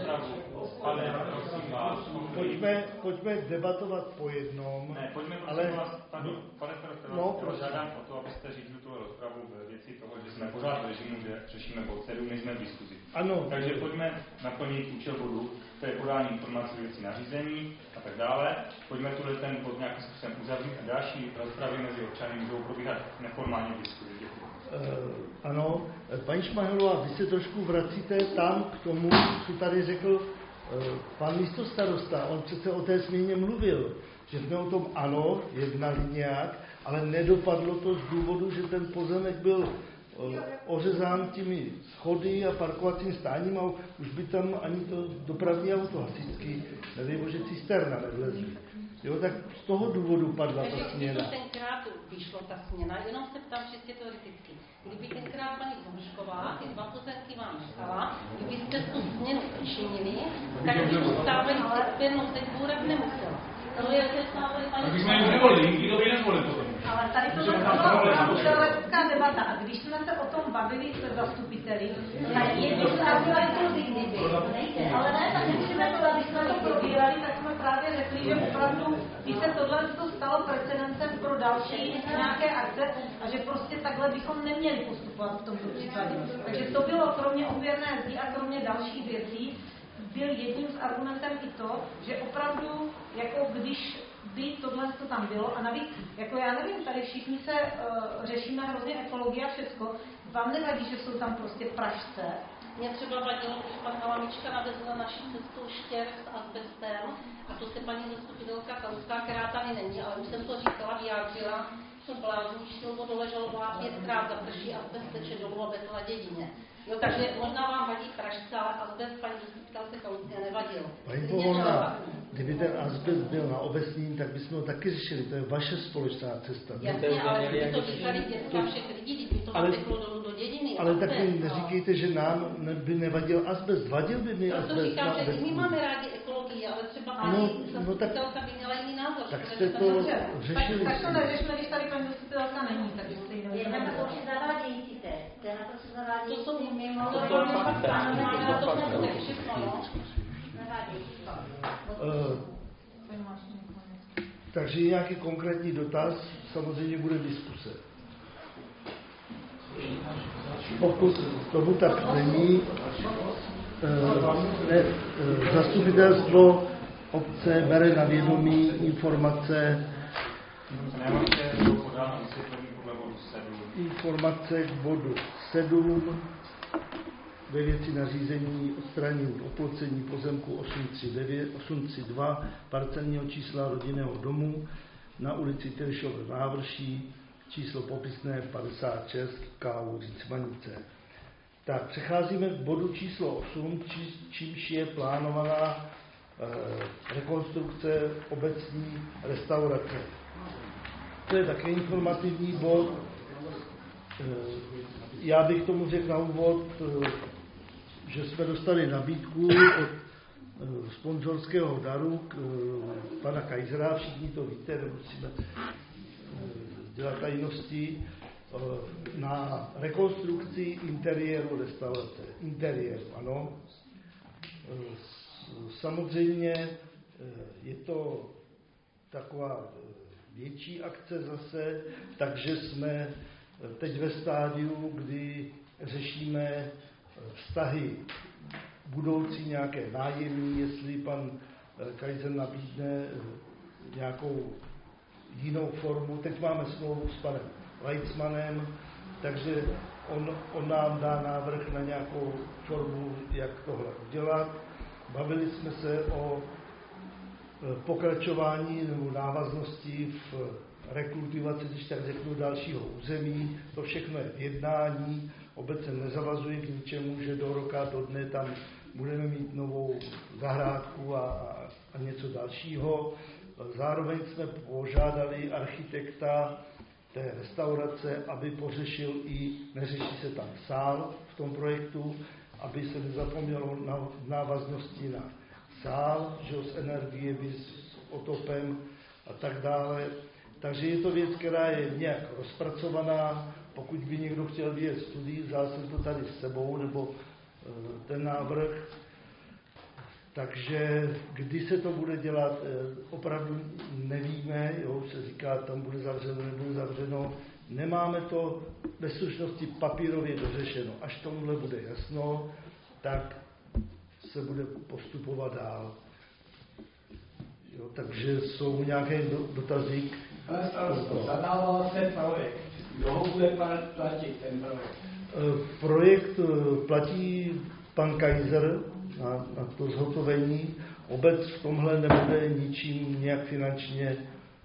Pojďme debatovat po jednom. Ne, pojďme ale... pane starosto, žádám o to, abyste řídil tu rozpravu ve věci toho, že jsme pořád v režimu, že řešíme bod 7, nejsme v diskuzi. Ano. Takže pojďme naplnit účel bodu, to je podání informací věcí nařízení a tak dále. Pojďme tuhle ten bod nějakým způsobem uzavřít a další rozpravy mezi občany budou probíhat neformálně v diskuzi. Ano, paní Šmajlová, vy se trošku vracíte tam k tomu, co tady řekl pan místostarosta. On přece o té změně mluvil, že jsme o tom ano, jednali nějak, ale nedopadlo to z důvodu, že ten pozemek byl ořezán těmi schody a parkovacím stáním a už by tam ani to dopravní auto hasičský, nedej bože, cisterna nevlezly. Jo, tak z toho důvodu padla ta směna. Takže tenkrát vyšlo ta směna, jenom se ptám čistě teoreticky. Kdyby tenkrát paní Hošková ty dva pozemky vám nechala, kdybyste tu směnu učinili, tak by tu stávající opěrnou zeď bůrat nemusela. To je stávají paní Hošková. Tak jsme ji nevolili, nikdo by nezvolil potom. Ale tady to byla opravdu teoretická debata. A když jsme se o tom bavili se zastupiteli, tak jednou ale ne, tak nemusíme to, když jsme to probírali, tak jsme právě řekli, že opravdu by se tohle stalo precedentem pro další nějaké akce a že prostě takhle bychom neměli postupovat v tomto případě. Takže to bylo kromě opěrné zdi a kromě dalších věcí, byl jedním z argumentem i to, že opravdu, jako když by tohle to tam bylo a navíc, jako já nevím, tady všichni se řešíme hrozně ekologii a všecko, vám nevadí, že jsou tam prostě pražce? Mě třeba vadilo, když pan Halamička navezla naši cestu štěr s asbestem a to se paní zastupitelka Kaluská, která tady není, ale už jsem to říkala, vyjádřila, co blázní šilvo doleželo 5krát zaprší asbest teče dolů a bez hladědině. Jo, takže možná vám vadí pražce, ale asbest paní zastupitelce Kaluské nevadil. Paní Povolná, kdyby ten asbest byl na obecním, tak bychom ho taky řešili, to je vaše společná cesta. Jasně, ale kdyby to říkali děcka všech lidí, kdyby to vám teklo dolů do dědiny. Ale taky neříkejte, že nám by nevadil asbest, vadil by mi asbest. To říkám, že i my máme rádi ekologii, ale třeba paní zastupitelka by měla jiný názor. Tak jste to řešili. Tak to neřešme, když tady paní zastupitelka není, tak byste ji je to určitě zavádějící test, to je naprosto zavádějící. To jsou mimo, takže nějaký konkrétní dotaz, samozřejmě bude diskuse. Pokud tomu tak není, zastupitelstvo obce bere na vědomí informace k bodu 7 ve věci nařízení odstranění oplocení pozemku 832 parcelního čísla rodinného domu na ulici Tyršové návrší, číslo popisné 56 K. Řícmanice. Tak, přecházíme k bodu číslo 8, čímž je plánovaná rekonstrukce obecní restaurace. To je také informativní bod. Já bych tomu řekl na úvod, že jsme dostali nabídku od sponzorského daru pana Kaisera, všichni to víte, nemusíme dělat tajnosti, na rekonstrukci interiéru restaurace. Interiér, ano. Samozřejmě je to taková větší akce zase, takže jsme teď ve stádiu, kdy řešíme vztahy budoucí nějaké nájemní, jestli pan Kaiser nabídne nějakou jinou formu. Teď máme smlouvu s panem Leitzmanem, takže on nám dá návrh na nějakou formu, jak tohle udělat. Bavili jsme se o pokračování nebo návaznosti v rekultivaci, když tak řeknu, dalšího území. To všechno je v jednání. Obec se nezavazuje k ničemu, že do roka, do dne tam budeme mít novou zahrádku a něco dalšího. Zároveň jsme požádali architekta té restaurace, aby pořešil neřeší se tam sál v tom projektu, aby se nezapomnělo na návaznosti na sál, že s energiemi, s otopem a tak dále. Takže je to věc, která je nějak rozpracovaná. Pokud by někdo chtěl vidět studii, vzal jsem to tady s sebou, nebo ten návrh. Takže kdy se to bude dělat, opravdu nevíme, jo, se říká, tam bude zavřeno, nebude zavřeno. Nemáme to ve slušnosti papírově dořešeno. Až tomuhle bude jasno, tak se bude postupovat dál. Jo, takže jsou nějaké dotazy. Pane starosto, zadával se projekt. Kdo ho bude platit, ten projekt? Projekt platí pan Kaiser na to zhotovení. Obec v tomhle nebude ničím nějak finančně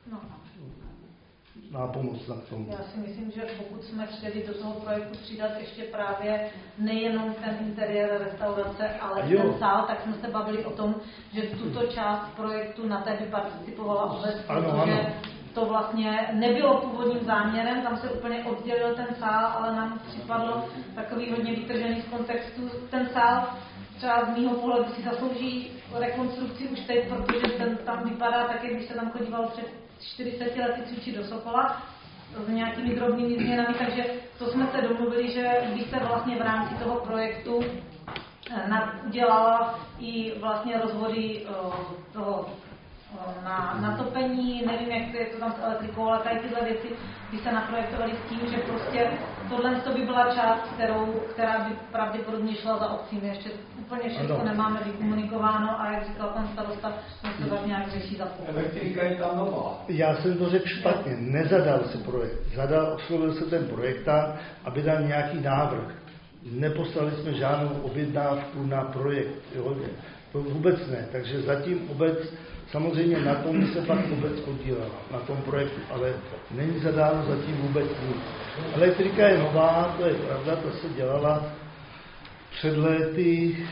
nápomocná k tomu. Já si myslím, že pokud jsme chtěli do toho projektu přidat ještě právě nejenom ten interiér restaurace, ale i ten sál, tak jsme se bavili o tom, že tuto část projektu na té by participovala obec, protože to vlastně nebylo původním záměrem, tam se úplně oddělil ten sál, ale nám připadlo takový hodně vytržený z kontextu. Ten sál třeba z mýho pohledu si zaslouží rekonstrukci už teď, protože ten tam vypadá tak, jak když se tam chodívalo před 40 lety cvičit do Sokola s nějakými drobnými změnami, takže to jsme se domluvili, že by se vlastně v rámci toho projektu udělala i vlastně rozvody toho na topení, nevím, jak je to tam s elektrikou, ale tady tyhle věci by se naprojektovaly s tím, že prostě tohle by byla část, která by pravděpodobně šla za obcím. Ještě úplně všechno nemáme vykomunikováno a jak říkal pan starosta, to se tak nějak řeší za půl. Elektrika je tam nová. Já jsem to řekl špatně, nezadal se projekt. Oslovil se ten projektant, aby dal nějaký návrh. Neposlali jsme žádnou objednávku na projekt. Jo? To vůbec ne. Takže zatím obec, samozřejmě na tom se pak obec podílela, na tom projektu, ale není zadáno zatím vůbec nic. Elektrika je nová, to je pravda, to se dělala před lety,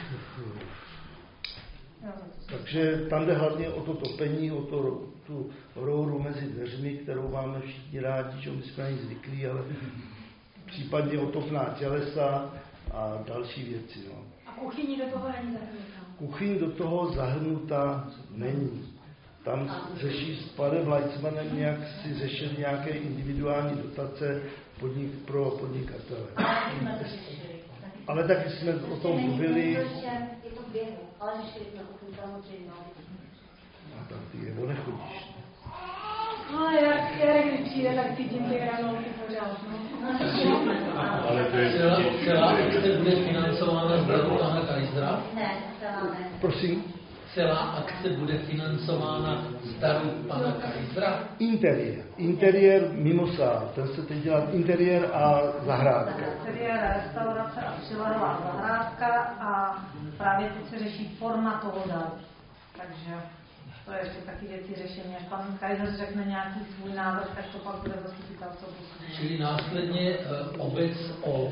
takže tam jde hlavně o to topení, o tu rouru mezi dveřmi, kterou máme všichni rádi, že my jsme na ní zvyklí, ale případně otopná tělesa a další věci. No. A kuchyni do toho není zahrnutá? Kuchyň do toho zahrnutá není. Tam řeší s panem Leitzmanem si řešili nějaké individuální dotace pro podnikatele. Ale taky jsme o tom mluvili. Je to v běhu, ale řešili jsme o tom samozřejmě. A tam ty jeho nechodíš. No, jak když přijde, tak cítím ty granolky pořád. Ale to je celá akce bude financována z daru pana Kaisera? Ne, celá ne. Prosím? Celá akce bude financována z daru pana Kaisera? Interiér mimo sál. Ten se teď dělá interiér a zahrádka. Interiér, restaurace a přilehlá zahrádka a právě teď se řeší forma toho daru. Takže to je ještě taky věci řešení. Až pan Kaiser řekne nějaký svůj návrh, tak to pak bude zastupitelstvo. Čili následně obec o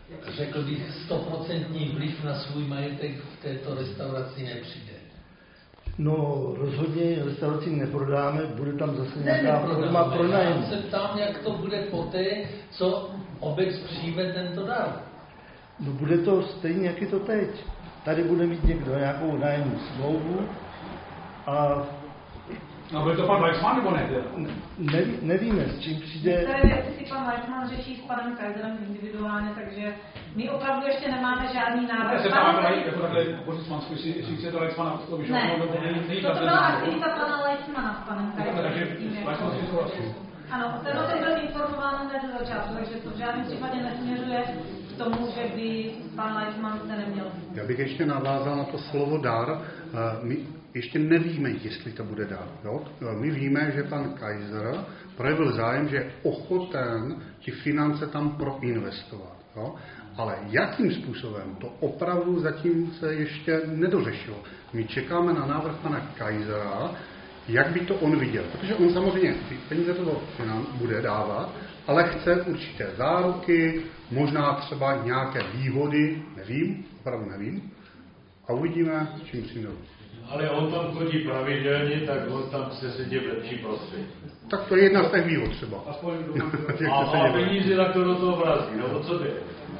řekl bych, 100% vliv na svůj majetek v této restauraci nepřijde. No, rozhodně restauraci neprodáme, bude tam zase nějaká forma pronájmu. Já se ptám, jak to bude poté, co obec přijme tento dar. No, bude to stejně, jak je to teď. Tady bude mít někdo nějakou nájemní smlouvu a... No, bude to pan Weitzmann nebo ne? Nevíme, s čím přijde... Některé věci si pan Weitzmann řeší s panem Kaiserem individuálně, takže my opravdu ještě nemáme žádný návrh. Já se ptám, jako takhle pozicsmansku, jestli chce to Weitzmanna to vyšlo, ne, to byla aktivita pana Weitzmanna s panem Kaiserem. Takže Weitzmann si souhlasí. Ano, ten byl informován hned ze začátku, takže to v žádném případě nesměřuje k tomu, že by pan Weitzmann se neměl. Já bych ještě navázal na to slovo dar. My ještě nevíme, jestli to bude dar. Jo? My víme, že pan Kaiser projevil zájem, že je ochoten ty finance tam proinvestovat. Jo? Ale jakým způsobem, to opravdu zatím se ještě nedořešilo. My čekáme na návrh pana Kaisera, jak by to on viděl. Protože on samozřejmě ty peníze toho bude dávat, ale chce určité záruky, možná třeba nějaké výhody, nevím, opravdu nevím. A uvidíme, s čím přijdou. Ale on tam chodí pravidelně, tak on tam se sedí v lepší prostředí. Tak to je jedna z těch výhod třeba. A peníze tak to do toho vrazí, no to co jde?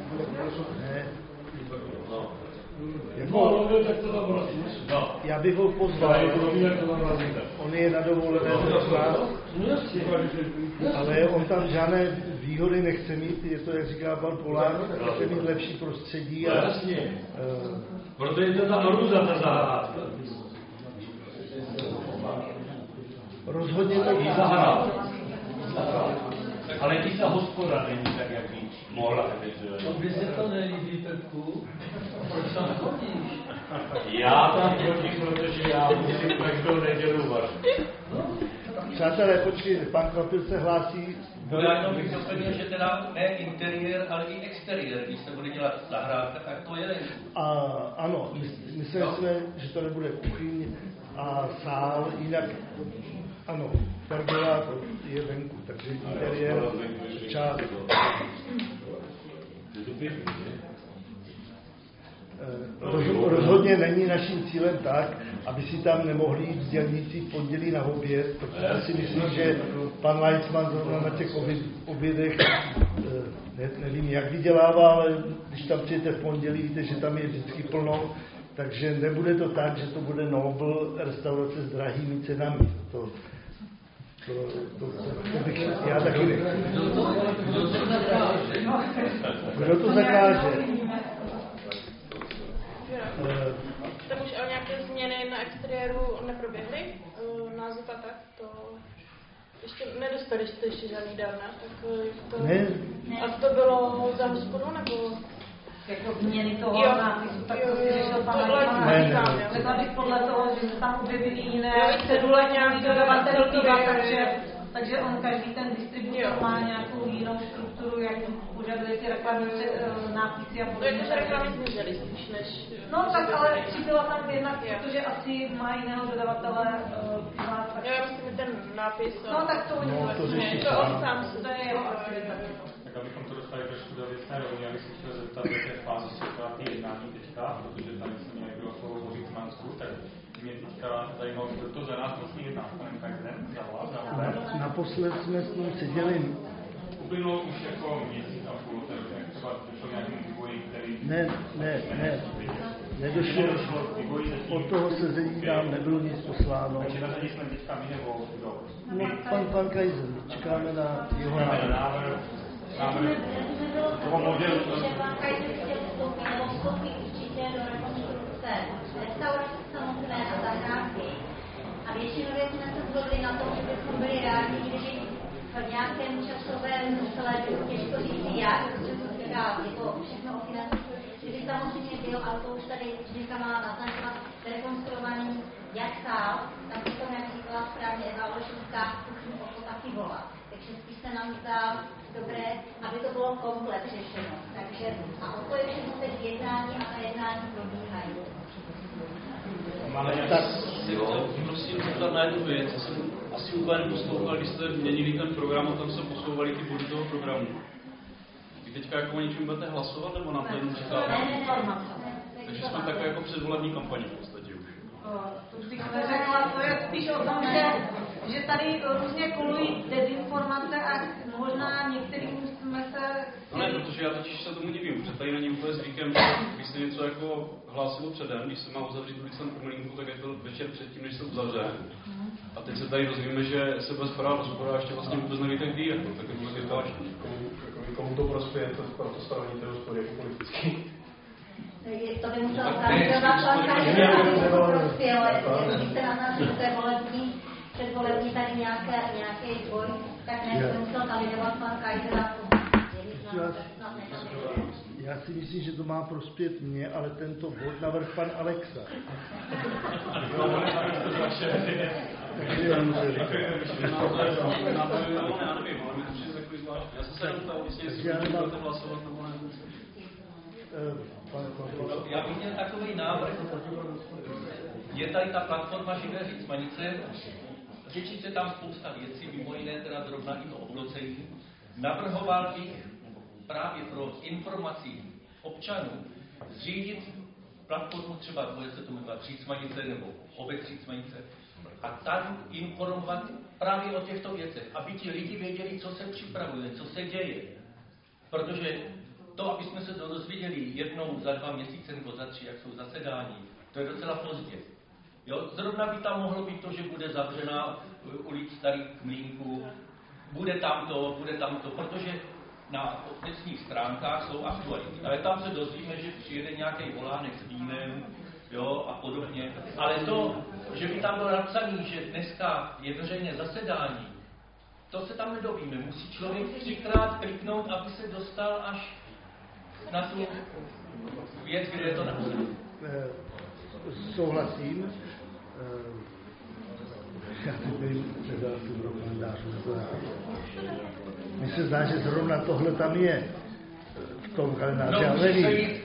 Já bych ho pozval, on je na dovolené, ale on tam žádné výhody nechce mít, je to, jak říká pan Polák, chce mít lepší prostředí. A, proto je to ta hrůza, ta zahrádka. Rozhodně to je zahrádka. Ale i ta hospoda není tak, jak by mohla být. Tobě se to nelíbí, Pepku? Proč tam chodíš? Já tam chodím, protože já musím každou nedělu vařit. Přátelé, počkejte, pan Kvapil se hlásí. No já jenom bych doplnil, že teda ne interiér, ale i exteriér, když se bude dělat zahrádka, tak to je venku. A ano, mysleli jsme, že to nebude kuchyň a sál, jinak ano, pergola to je venku, takže interiér část. Rozhodně není naším cílem tak, aby si tam nemohli jít dělníci v pondělí na oběd, protože si myslím, že pan Weitzmann zrovna na těch obědech, nevím, jak vydělává, ale když tam přijete v pondělí, víte, že tam je vždycky plno, takže nebude to tak, že to bude Nobel restaurace s drahými cenami. To bych já taky nechci. Kdo to zakáže? Tam už ale nějaké změny na exteriéru neproběhly? Název a tak to... Ještě nedostali jste ještě žádný dar, ne? Tak to... Ne. A to bylo za hospodu, nebo... Jako změny toho nápisu, tak to si řešil pan Weitzmann. Řekla bych podle toho, že se tam objevily jiné cedule nějaký dodavatel piva, takže on každý ten distributor má nějakou jinou strukturu, jak požaduje ty reklamní nápisy a podobně. Takže reklamy zmizely spíš než... No tak ale přibyla tam jednak, protože asi má jiného dodavatele piva. Já myslím, ten nápis... No tak to oni vlastně, to on sám se... To je jeho aktivita. Tak abychom to dostali trošku do věcné roviny, já bych si chtěl zeptat, v jaké fázi jsou ty jednání teďka, protože tam jsem nějak bylo slovo o Vícmansku, tak mě teďka zajímalo, kdo to za nás vlastně jedná s panem Kaiserem, za vás, za vás. Naposled jsme s ním seděli. Uplynulo už jako měsíc a půl, takže třeba došlo nějakému vývoji, který... Ne. Nedošlo. Od toho sezení nám nebylo nic posláno. Takže na řadě jsme teďka my nebo kdo? No, pan Kaiser, čekáme na jeho návrh. Toho modelu, že pan Kaiser chtěl vstoupit určitě do rekonstrukce restaurace samotné a zahrádky. A většinově jsme se shodli na tom, že bychom byli rádi, kdyby v nějakém časovém sledu, těžko říct jak, protože to říká, je to všechno o financích, kdyby samozřejmě byl, ale to už tady Žinka má naznačovat, rekonstruovaný jak sál, tak potom, jak říkala správně Eva Lošovská, kuchyň o to taky volá. Takže spíš se nám zdá dobré, aby to bylo komplet řešeno. Takže a o to je všechno teď jednání a ta jednání probíhají. Musím zeptat na jednu věc. Já jsem asi úplně neposlouchal, když jste měnili ten program a tam se posouvaly ty body toho programu. teďka jako o něčem budete hlasovat, nebo nám to jenom říkáte? Takže jsme takové jako předvolební kampaně v podstatě už. To už bych neřekla, to je spíš o tom, že tady různě kolují dezinformace a možná některým jsme se... No ne, protože já totiž se tomu divím, protože tady není úplně zvykem, že když se něco jako hlásilo předem, když se má uzavřít ulice na Krmlínku, tak je to večer předtím, než se uzavře. A teď se tady dozvíme, že se bude spadat rozpor a ještě vlastně vůbec nevíte kdy, jako, tak je vůbec zvláštní. Komu to prospěje, to stanovení té hospody jako politický. To by musela pravděpodobně pan Kajzer, aby to prospělo, když se na nás předvolební tady nějaký boj, tak ne, to musel kandidovat pan Kajzer. Já si myslím, že to má prospět mně, ale tento bod navrhl pan Alexa. Takže já musím říkat. Já jsem se jenom ptal, jestli budete hlasovat nebo ne. Já bych měl takový návrh. Je tady ta platforma Živé Řícmanice, řečí se tam spousta věcí, mimo jiné teda zrovna i to oplocení. Navrhoval bych právě pro informaci občanů zřídit platformu, třeba bude se to jmenovat Řícmanice nebo obec Řícmanice, a tam informovat právě o těchto věcech, aby ti lidi věděli, co se připravuje, co se děje. Protože to, aby jsme se to dozvěděli jednou za 2 měsíce nebo za 3, jak jsou zasedání, to je docela pozdě. Jo? Zrovna by tam mohlo být to, že bude zavřená ulic Starých Mlýnků, bude tam to, protože na obecních stránkách jsou aktuality. Ale tam se dozvíme, že přijede nějaký volánek s vínem, jo, a podobně. Ale to, že by tam bylo napsaný, že dneska je veřejné zasedání, to se tam nedovíme. Musí člověk 3krát kliknout, aby se dostal až na tu věc, kde je to napsané. Souhlasím. Já teď nevím, předal tu do kalendářů. Mně se zdá, že zrovna tohle tam je v tom kalendáři. No, musíte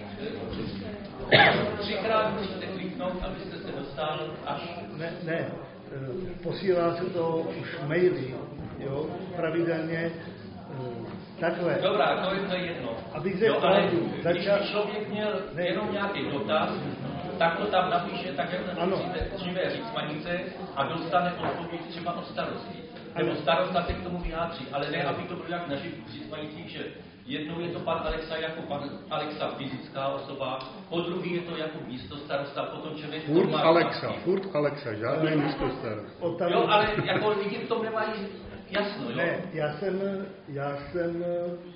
3krát musíte kliknout, abyste se dostal až... Ne, posílá se to už maily, jo, pravidelně, takhle. Dobrá, to je jedno. Abych řekl, ale když by člověk měl jenom nějaký dotaz, tak to tam napíše, tak jak to napíšete Živé Řícmanice a dostane odpověď třeba od starosti. Nebo starosta se k tomu vyjádří, ale ne, aby to bylo jak na Živých Řícmanicích, že jednou je to pan Alexa jako pan Alexa fyzická osoba, po druhý je to jako místo starosta, potom člověk... Furt Alexa, žádný místo starosta. Jo, ale jako lidi v tom nemají jasno, jo? Ne, já jsem,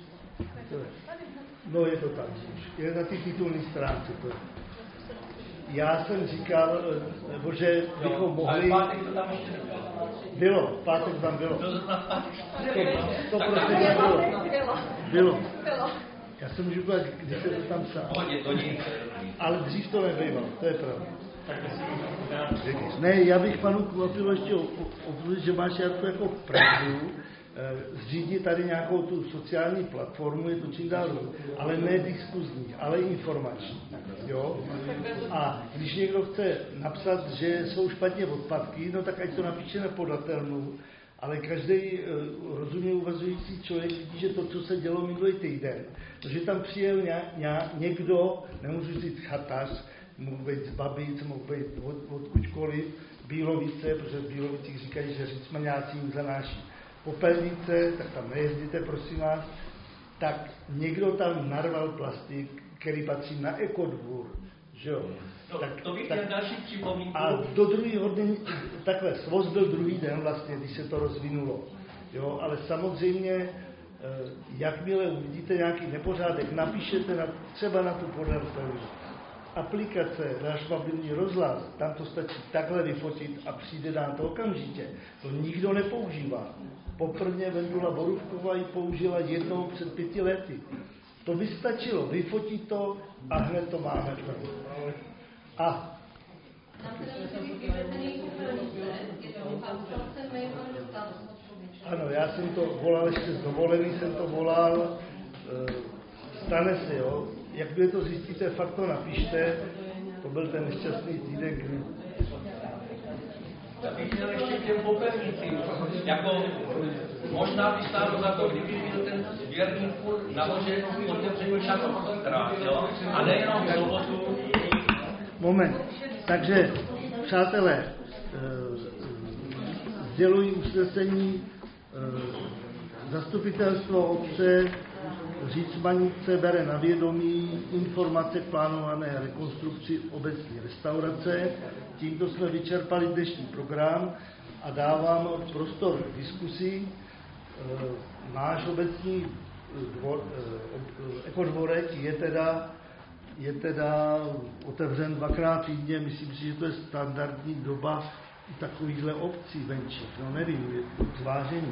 no je to tak, je na ty titulní stránce to. Já jsem říkal, že bychom mohli... Ale pátek to tam ještě bylo, pátek tam bylo. To prostě bylo. Já jsem můžu povedat, když se to tam psal. Ale dřív to nebývalo, to je pravda. Ne, já bych panu Kvapilu ještě odpověděl, že máš jako pravdu, zřídit tady nějakou tu sociální platformu, je to čím dál, ale ne diskuzní, ale informační. Jo? A když někdo chce napsat, že jsou špatně odpadky, no tak ať to napíše na podatelnu, ale každý rozumně uvažující člověk vidí, že to, co se dělo minulý týden, že tam přijel někdo, nemůžu říct chatař, mohl být z Babic, mohl být odkudkoliv, Bílovice, protože v Bílovicích říkají, že Řícmaňáci jim zanáší popelnice, tak tam nejezdíte, prosím vás, tak někdo tam narval plastik, který patří na ekodvůr, že jo. No, tak, to bych měl další připomínku. A do druhého dne, takhle, svoz byl druhý den vlastně, když se to rozvinulo, jo, ale samozřejmě, jakmile uvidíte nějaký nepořádek, napíšete třeba na tu podatelnu. Aplikace, náš mobilní rozhlas, tam to stačí takhle vyfotit a přijde nám to okamžitě. To nikdo nepoužívá. Poprvé Vendula Borůvková ji použila jednou před 5 lety. To by stačilo, vyfotit to a hned to máme. A ano, já jsem to volal ještě z dovolený, jsem to volal, stane se, jo. Jak by to zjistíte, fakt to napište, to byl ten nešťastný týden, kdy... Tak bych měl ještě těm popelnicím, jako možná by stálo za to, kdyby byl ten sběrný furt naložen otevřený časopstra, jo? A nejenom v sobotu. Moment. Takže, přátelé, sdělují usnesení zastupitelstvo obce Řícmanice bere na vědomí informace k plánované rekonstrukci obecní restaurace. Tímto jsme vyčerpali dnešní program a dávám prostor k diskusi. Náš obecní ekodvorek je teda otevřen 2krát týdně. Myslím si, že to je standardní doba u takovýchhle obcí venčích. No nevím, je to zvážení.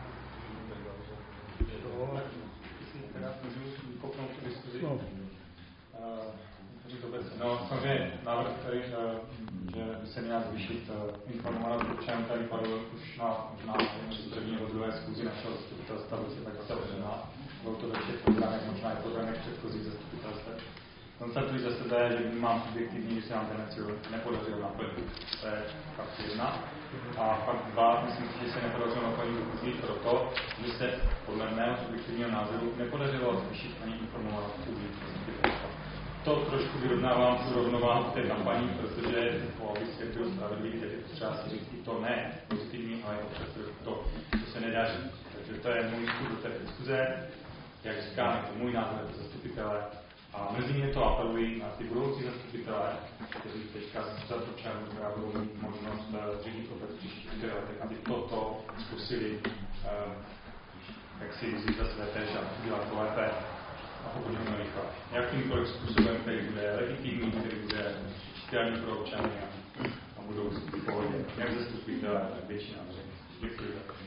No, samozřejmě návrh, který, že by se měla zvýšit informovanost občanů, tady padl už na první nebo druhé schůzi našeho zastupitelstva, tak se otevřená. Bylo to ve všech programech, možná i programech předchozích zastupitelstev. Konstatuji za sebe, že mám subjektivní, že se nám ten cíl nepodařilo naplnit. To je fakt jedna. A fakt dva, myslím si, že se nepodařilo naplnit proto, že se podle mého subjektivního názoru nepodařilo zvýšit ani informovanost zastupitelstva. To trošku vyrovnávám tu rovnováhu v té kampani, protože aby svět byl spravedlivý, tak je potřeba si říct i to ne pozitivní, ale občas to, co se nedá říct. Takže to je můj vstup do té diskuze. Jak říkám, je to můj názor jako zastupitele. A mezi mě to apelují na ty budoucí zastupitele, kteří teďka za občanů budou mít možnost řídit obec příštích 4 letech, aby toto zkusili jak si vzít za své též a udělat to lépe a pokud budeme rychle. Jakýmkoliv způsobem, který bude legitimní, který bude čitelný pro občany a budou v pohodě. Jak zastupitelé, tak většina veřejnosti. Děkuji za to.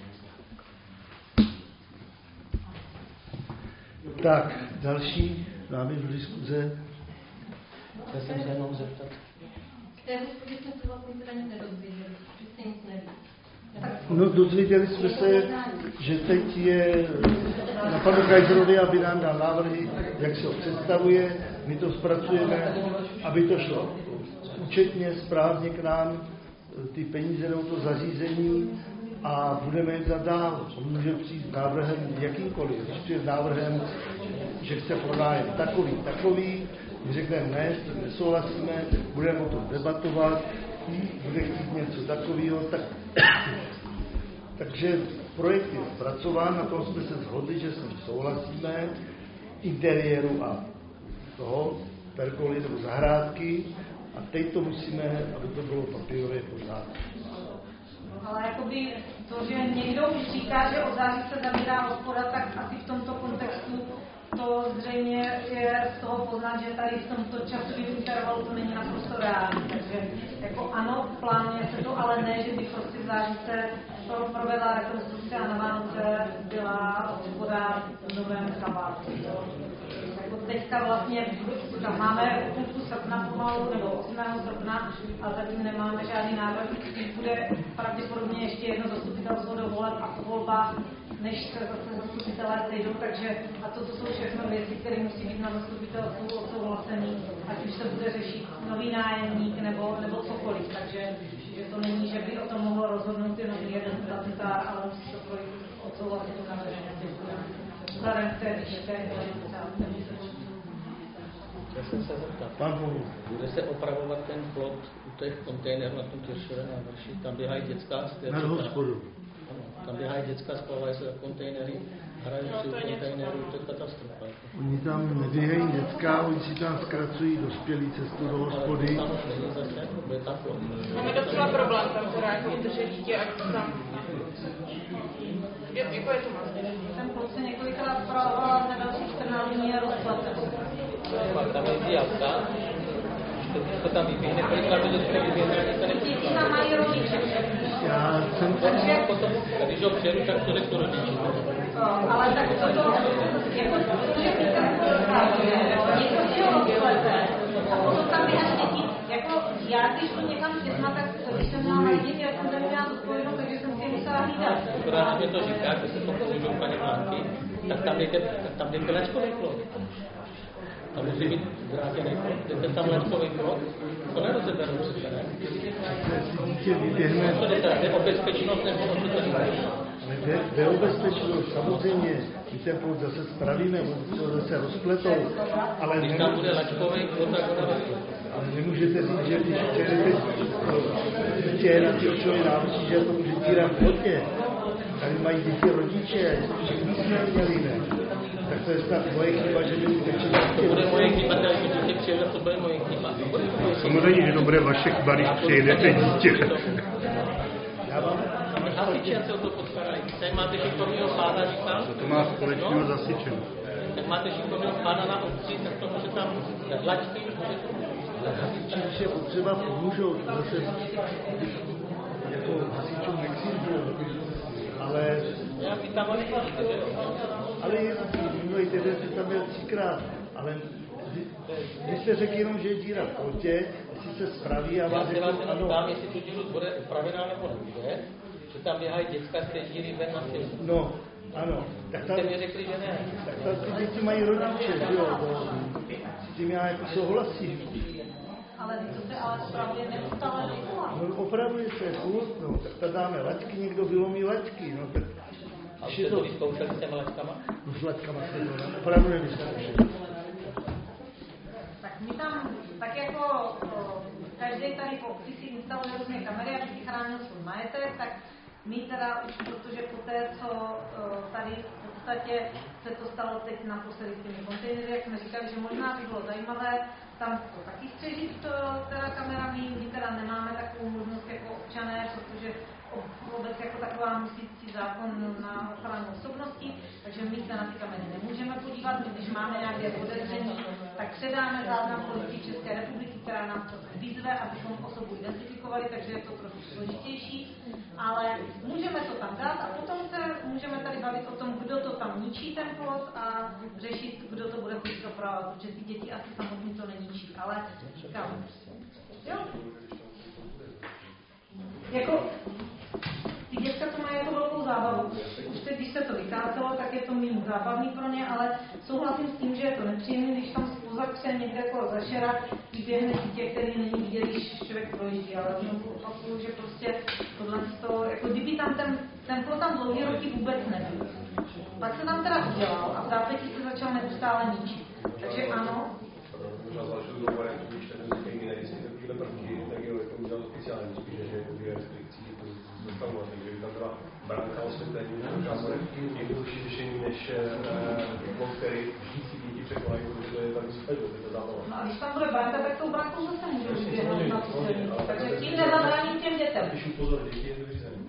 Tak, další závěr do diskuze. Já jsem se jenom zeptat. K té hospodě jsme se vlastně teda nic nedozvěděli, že se nic neví. No, dozvěděli jsme se, že teď je na panu Kajzerovi, aby nám dal návrhy, jak se ho představuje, my to zpracujeme, aby to šlo účetně, správně k nám, ty peníze nebo to zařízení a budeme jít dál. On může přijít s návrhem jakýmkoliv, když přijde s návrhem, že chce pronájem takový, my řekneme ne, nesouhlasíme, budeme o tom debatovat, bude chtít něco takového, takže projekt je zpracován, na tom jsme se shodli, že s ním souhlasíme, interiéru a toho, pergoly nebo zahrádky, a teď to musíme, aby to bylo papírově pořádné. Ale jakoby to, že někdo už říká, že od září se zavírá hospoda, tak asi v tomto kontextu to zřejmě je z toho poznat, že tady v tomto časovém intervalu to není naprosto reálné. Takže jako ano, plánuje se to, ale ne, že by prostě v září se provedla rekonstrukce a na Vánoce byla hospoda v novém kabátu. Jako teďka vlastně tam máme půlku srpna pomalu, nebo 8. srpna, a zatím nemáme žádný návrh. Bude pravděpodobně ještě jedno zastupitelstvo do voleb a po volbách, než se zase zastupitelé sejdou, takže a toto jsou všechno věci, které musí být na zastupitelstvu odsouhlasený, ať už se bude řešit nový nájemník nebo cokoliv, takže že to není, že by o tom mohl rozhodnout jenom jeden statutár, ale musí to projít odsouhlasit na veřejnosti. Vzhledem k té výšce, Já jsem se zeptat. Bude se opravovat ten plot u těch kontejnerů na tom Tiršově návrši? Tam běhají dětská na hospodu. Tam běhají dětská, spávají se kontejnery, hrají si u kontejnerů, to je katastrofa. Oni tam neběhají dětská, oni si tam zkracují dospělý cestu do hospody. Tam už není zase, bude tam plot. Máme docela problém tam, teda jako udržet dítě, ať tam. Jako je to mazně. Ten plot se několikrát zpravovala z dalších 14 dní a rozplatil. Tam je diátka, to tam vyběhne, kolikrát to dětka vyběhne, to děti tam mají rodiče. Já jsem potom, když ho přijdu, tak to řeknu rodiči. Ale tak to jako někdo si ho rozplete a potom tam běhají děti. Jako já, když to někam s dětma, tak když jsem měla děti, já jsem tam měla zodpovědnost, takže jsem si je musela hlídat. Akorát mě to říká, když se pokud do paní Blanky, tak tam jde lačkový plot. Tam musí být vrátěný plot. Jdete tam lačkový plot, to nerozeberou přece, ne? Dítě vyběhne. To jde o bezpečnost nebo o co to říká? Ve bezpečnost samozřejmě, my ten plot zase spravíme, zase rozpletou, ale nemůžete říct, že když chtěli na ty očové náručí, že to může dírat v plotě. Tady mají děti rodiče, všichni jsme měli, ne? Tak to je snad moje chyba, že by tečili. To bude moje chyba, když dítě přijede, to bude moje chyba. Samozřejmě, že to bude vaše chyba, když přijedete dítě. Hasiči se o to postarají. Tady máte šikovného pána, říkám. Co to má společného s hasičem? Tak máte šikovného pána na obci, tak to může tam laťky, může to... Hasiči, když je potřeba, pomůžou. Zase jako hasičům nechci, ale... Nějaký tam ale minulý týden si tam byl 3krát, ale vy jste řekl jenom, že je díra v plotě, jestli se spraví a vás jako ano. Tam, jestli tu díru bude upravená nebo nebude, že tam běhají děcka z té díry ven na silnici. No, ano. Tak jste mi řekli, že ne. Tak ty děti mají rodiče, jo, s tím já jako souhlasím. Ale to se ale opravdu neustále nedělá. No opravuje se furt, no, tak tady dáme laťky, někdo vylomí laťky, no tak... A jste to vyzkoušeli s těma laťkama? No s laťkama se to opravdu nevyzkoušeli. Tak my tam, tak jako každý tady po obci si instaluje různé kamery, aby si chránil svůj majetek, tak my teda už, protože po té, co tady v podstatě se to stalo teď naposledy s těmi kontejnery, jak jsme říkali, že možná by bylo zajímavé tam to taky střežit teda kamerami, my teda nemáme takovou možnost jako občané, protože vůbec jako taková musící zákon na ochranu osobnosti, takže my se na ty kamery nemůžeme podívat, my když máme nějaké podezření, tak předáme záznam Policii České republiky, která nám to vyzve, abychom osobu identifikovali, takže je to trochu složitější, ale můžeme to tam dát a potom se můžeme tady bavit o tom, kdo to tam ničí ten plot a řešit, kdo to bude chodit opravovat, protože ty děti asi samotný to neničí, ale říkám, jo? Jako, ty děcka to mají jako velkou zábavu. Už teď, když se to vykázalo, tak je to méně zábavný pro ně, ale souhlasím s tím, že je to nepříjemné, když tam spoza kře někde jako zašera vyběhne dítě, který není vidět, když člověk projíždí, ale znovu opakuju, že prostě tohle to, jako kdyby tam ten plot tam dlouhý roky vůbec nebyl. Pak se tam teda udělal a v zápětí se začal neustále ničit. Takže ano. Možná zvláštní dobu, když ten zvyklý nejistý takovýhle prvky, tak je jako udělal speciální, spíš než je restrikcí dostavovat, takže by tam byla bránka osvětlení, ukázal jednodušší řešení než plot, který vždycky děti překolají, protože to je tam zpět, to je to zábava. No a když tam bude bránka, tak tou bránkou zase může vyběhnout na tu silnici, takže tím nezabráním těm dětem. Když upozor, děti je to řízení.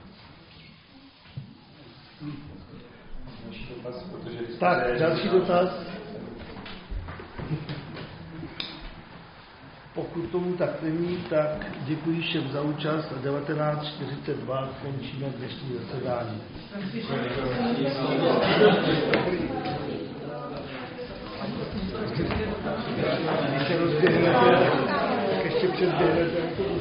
Tak, další dotaz. Pokud tomu tak není, tak děkuji všem za účast a 19:42 končíme dnešní zasedání. Když se rozběhnete, tak ještě předběhnete.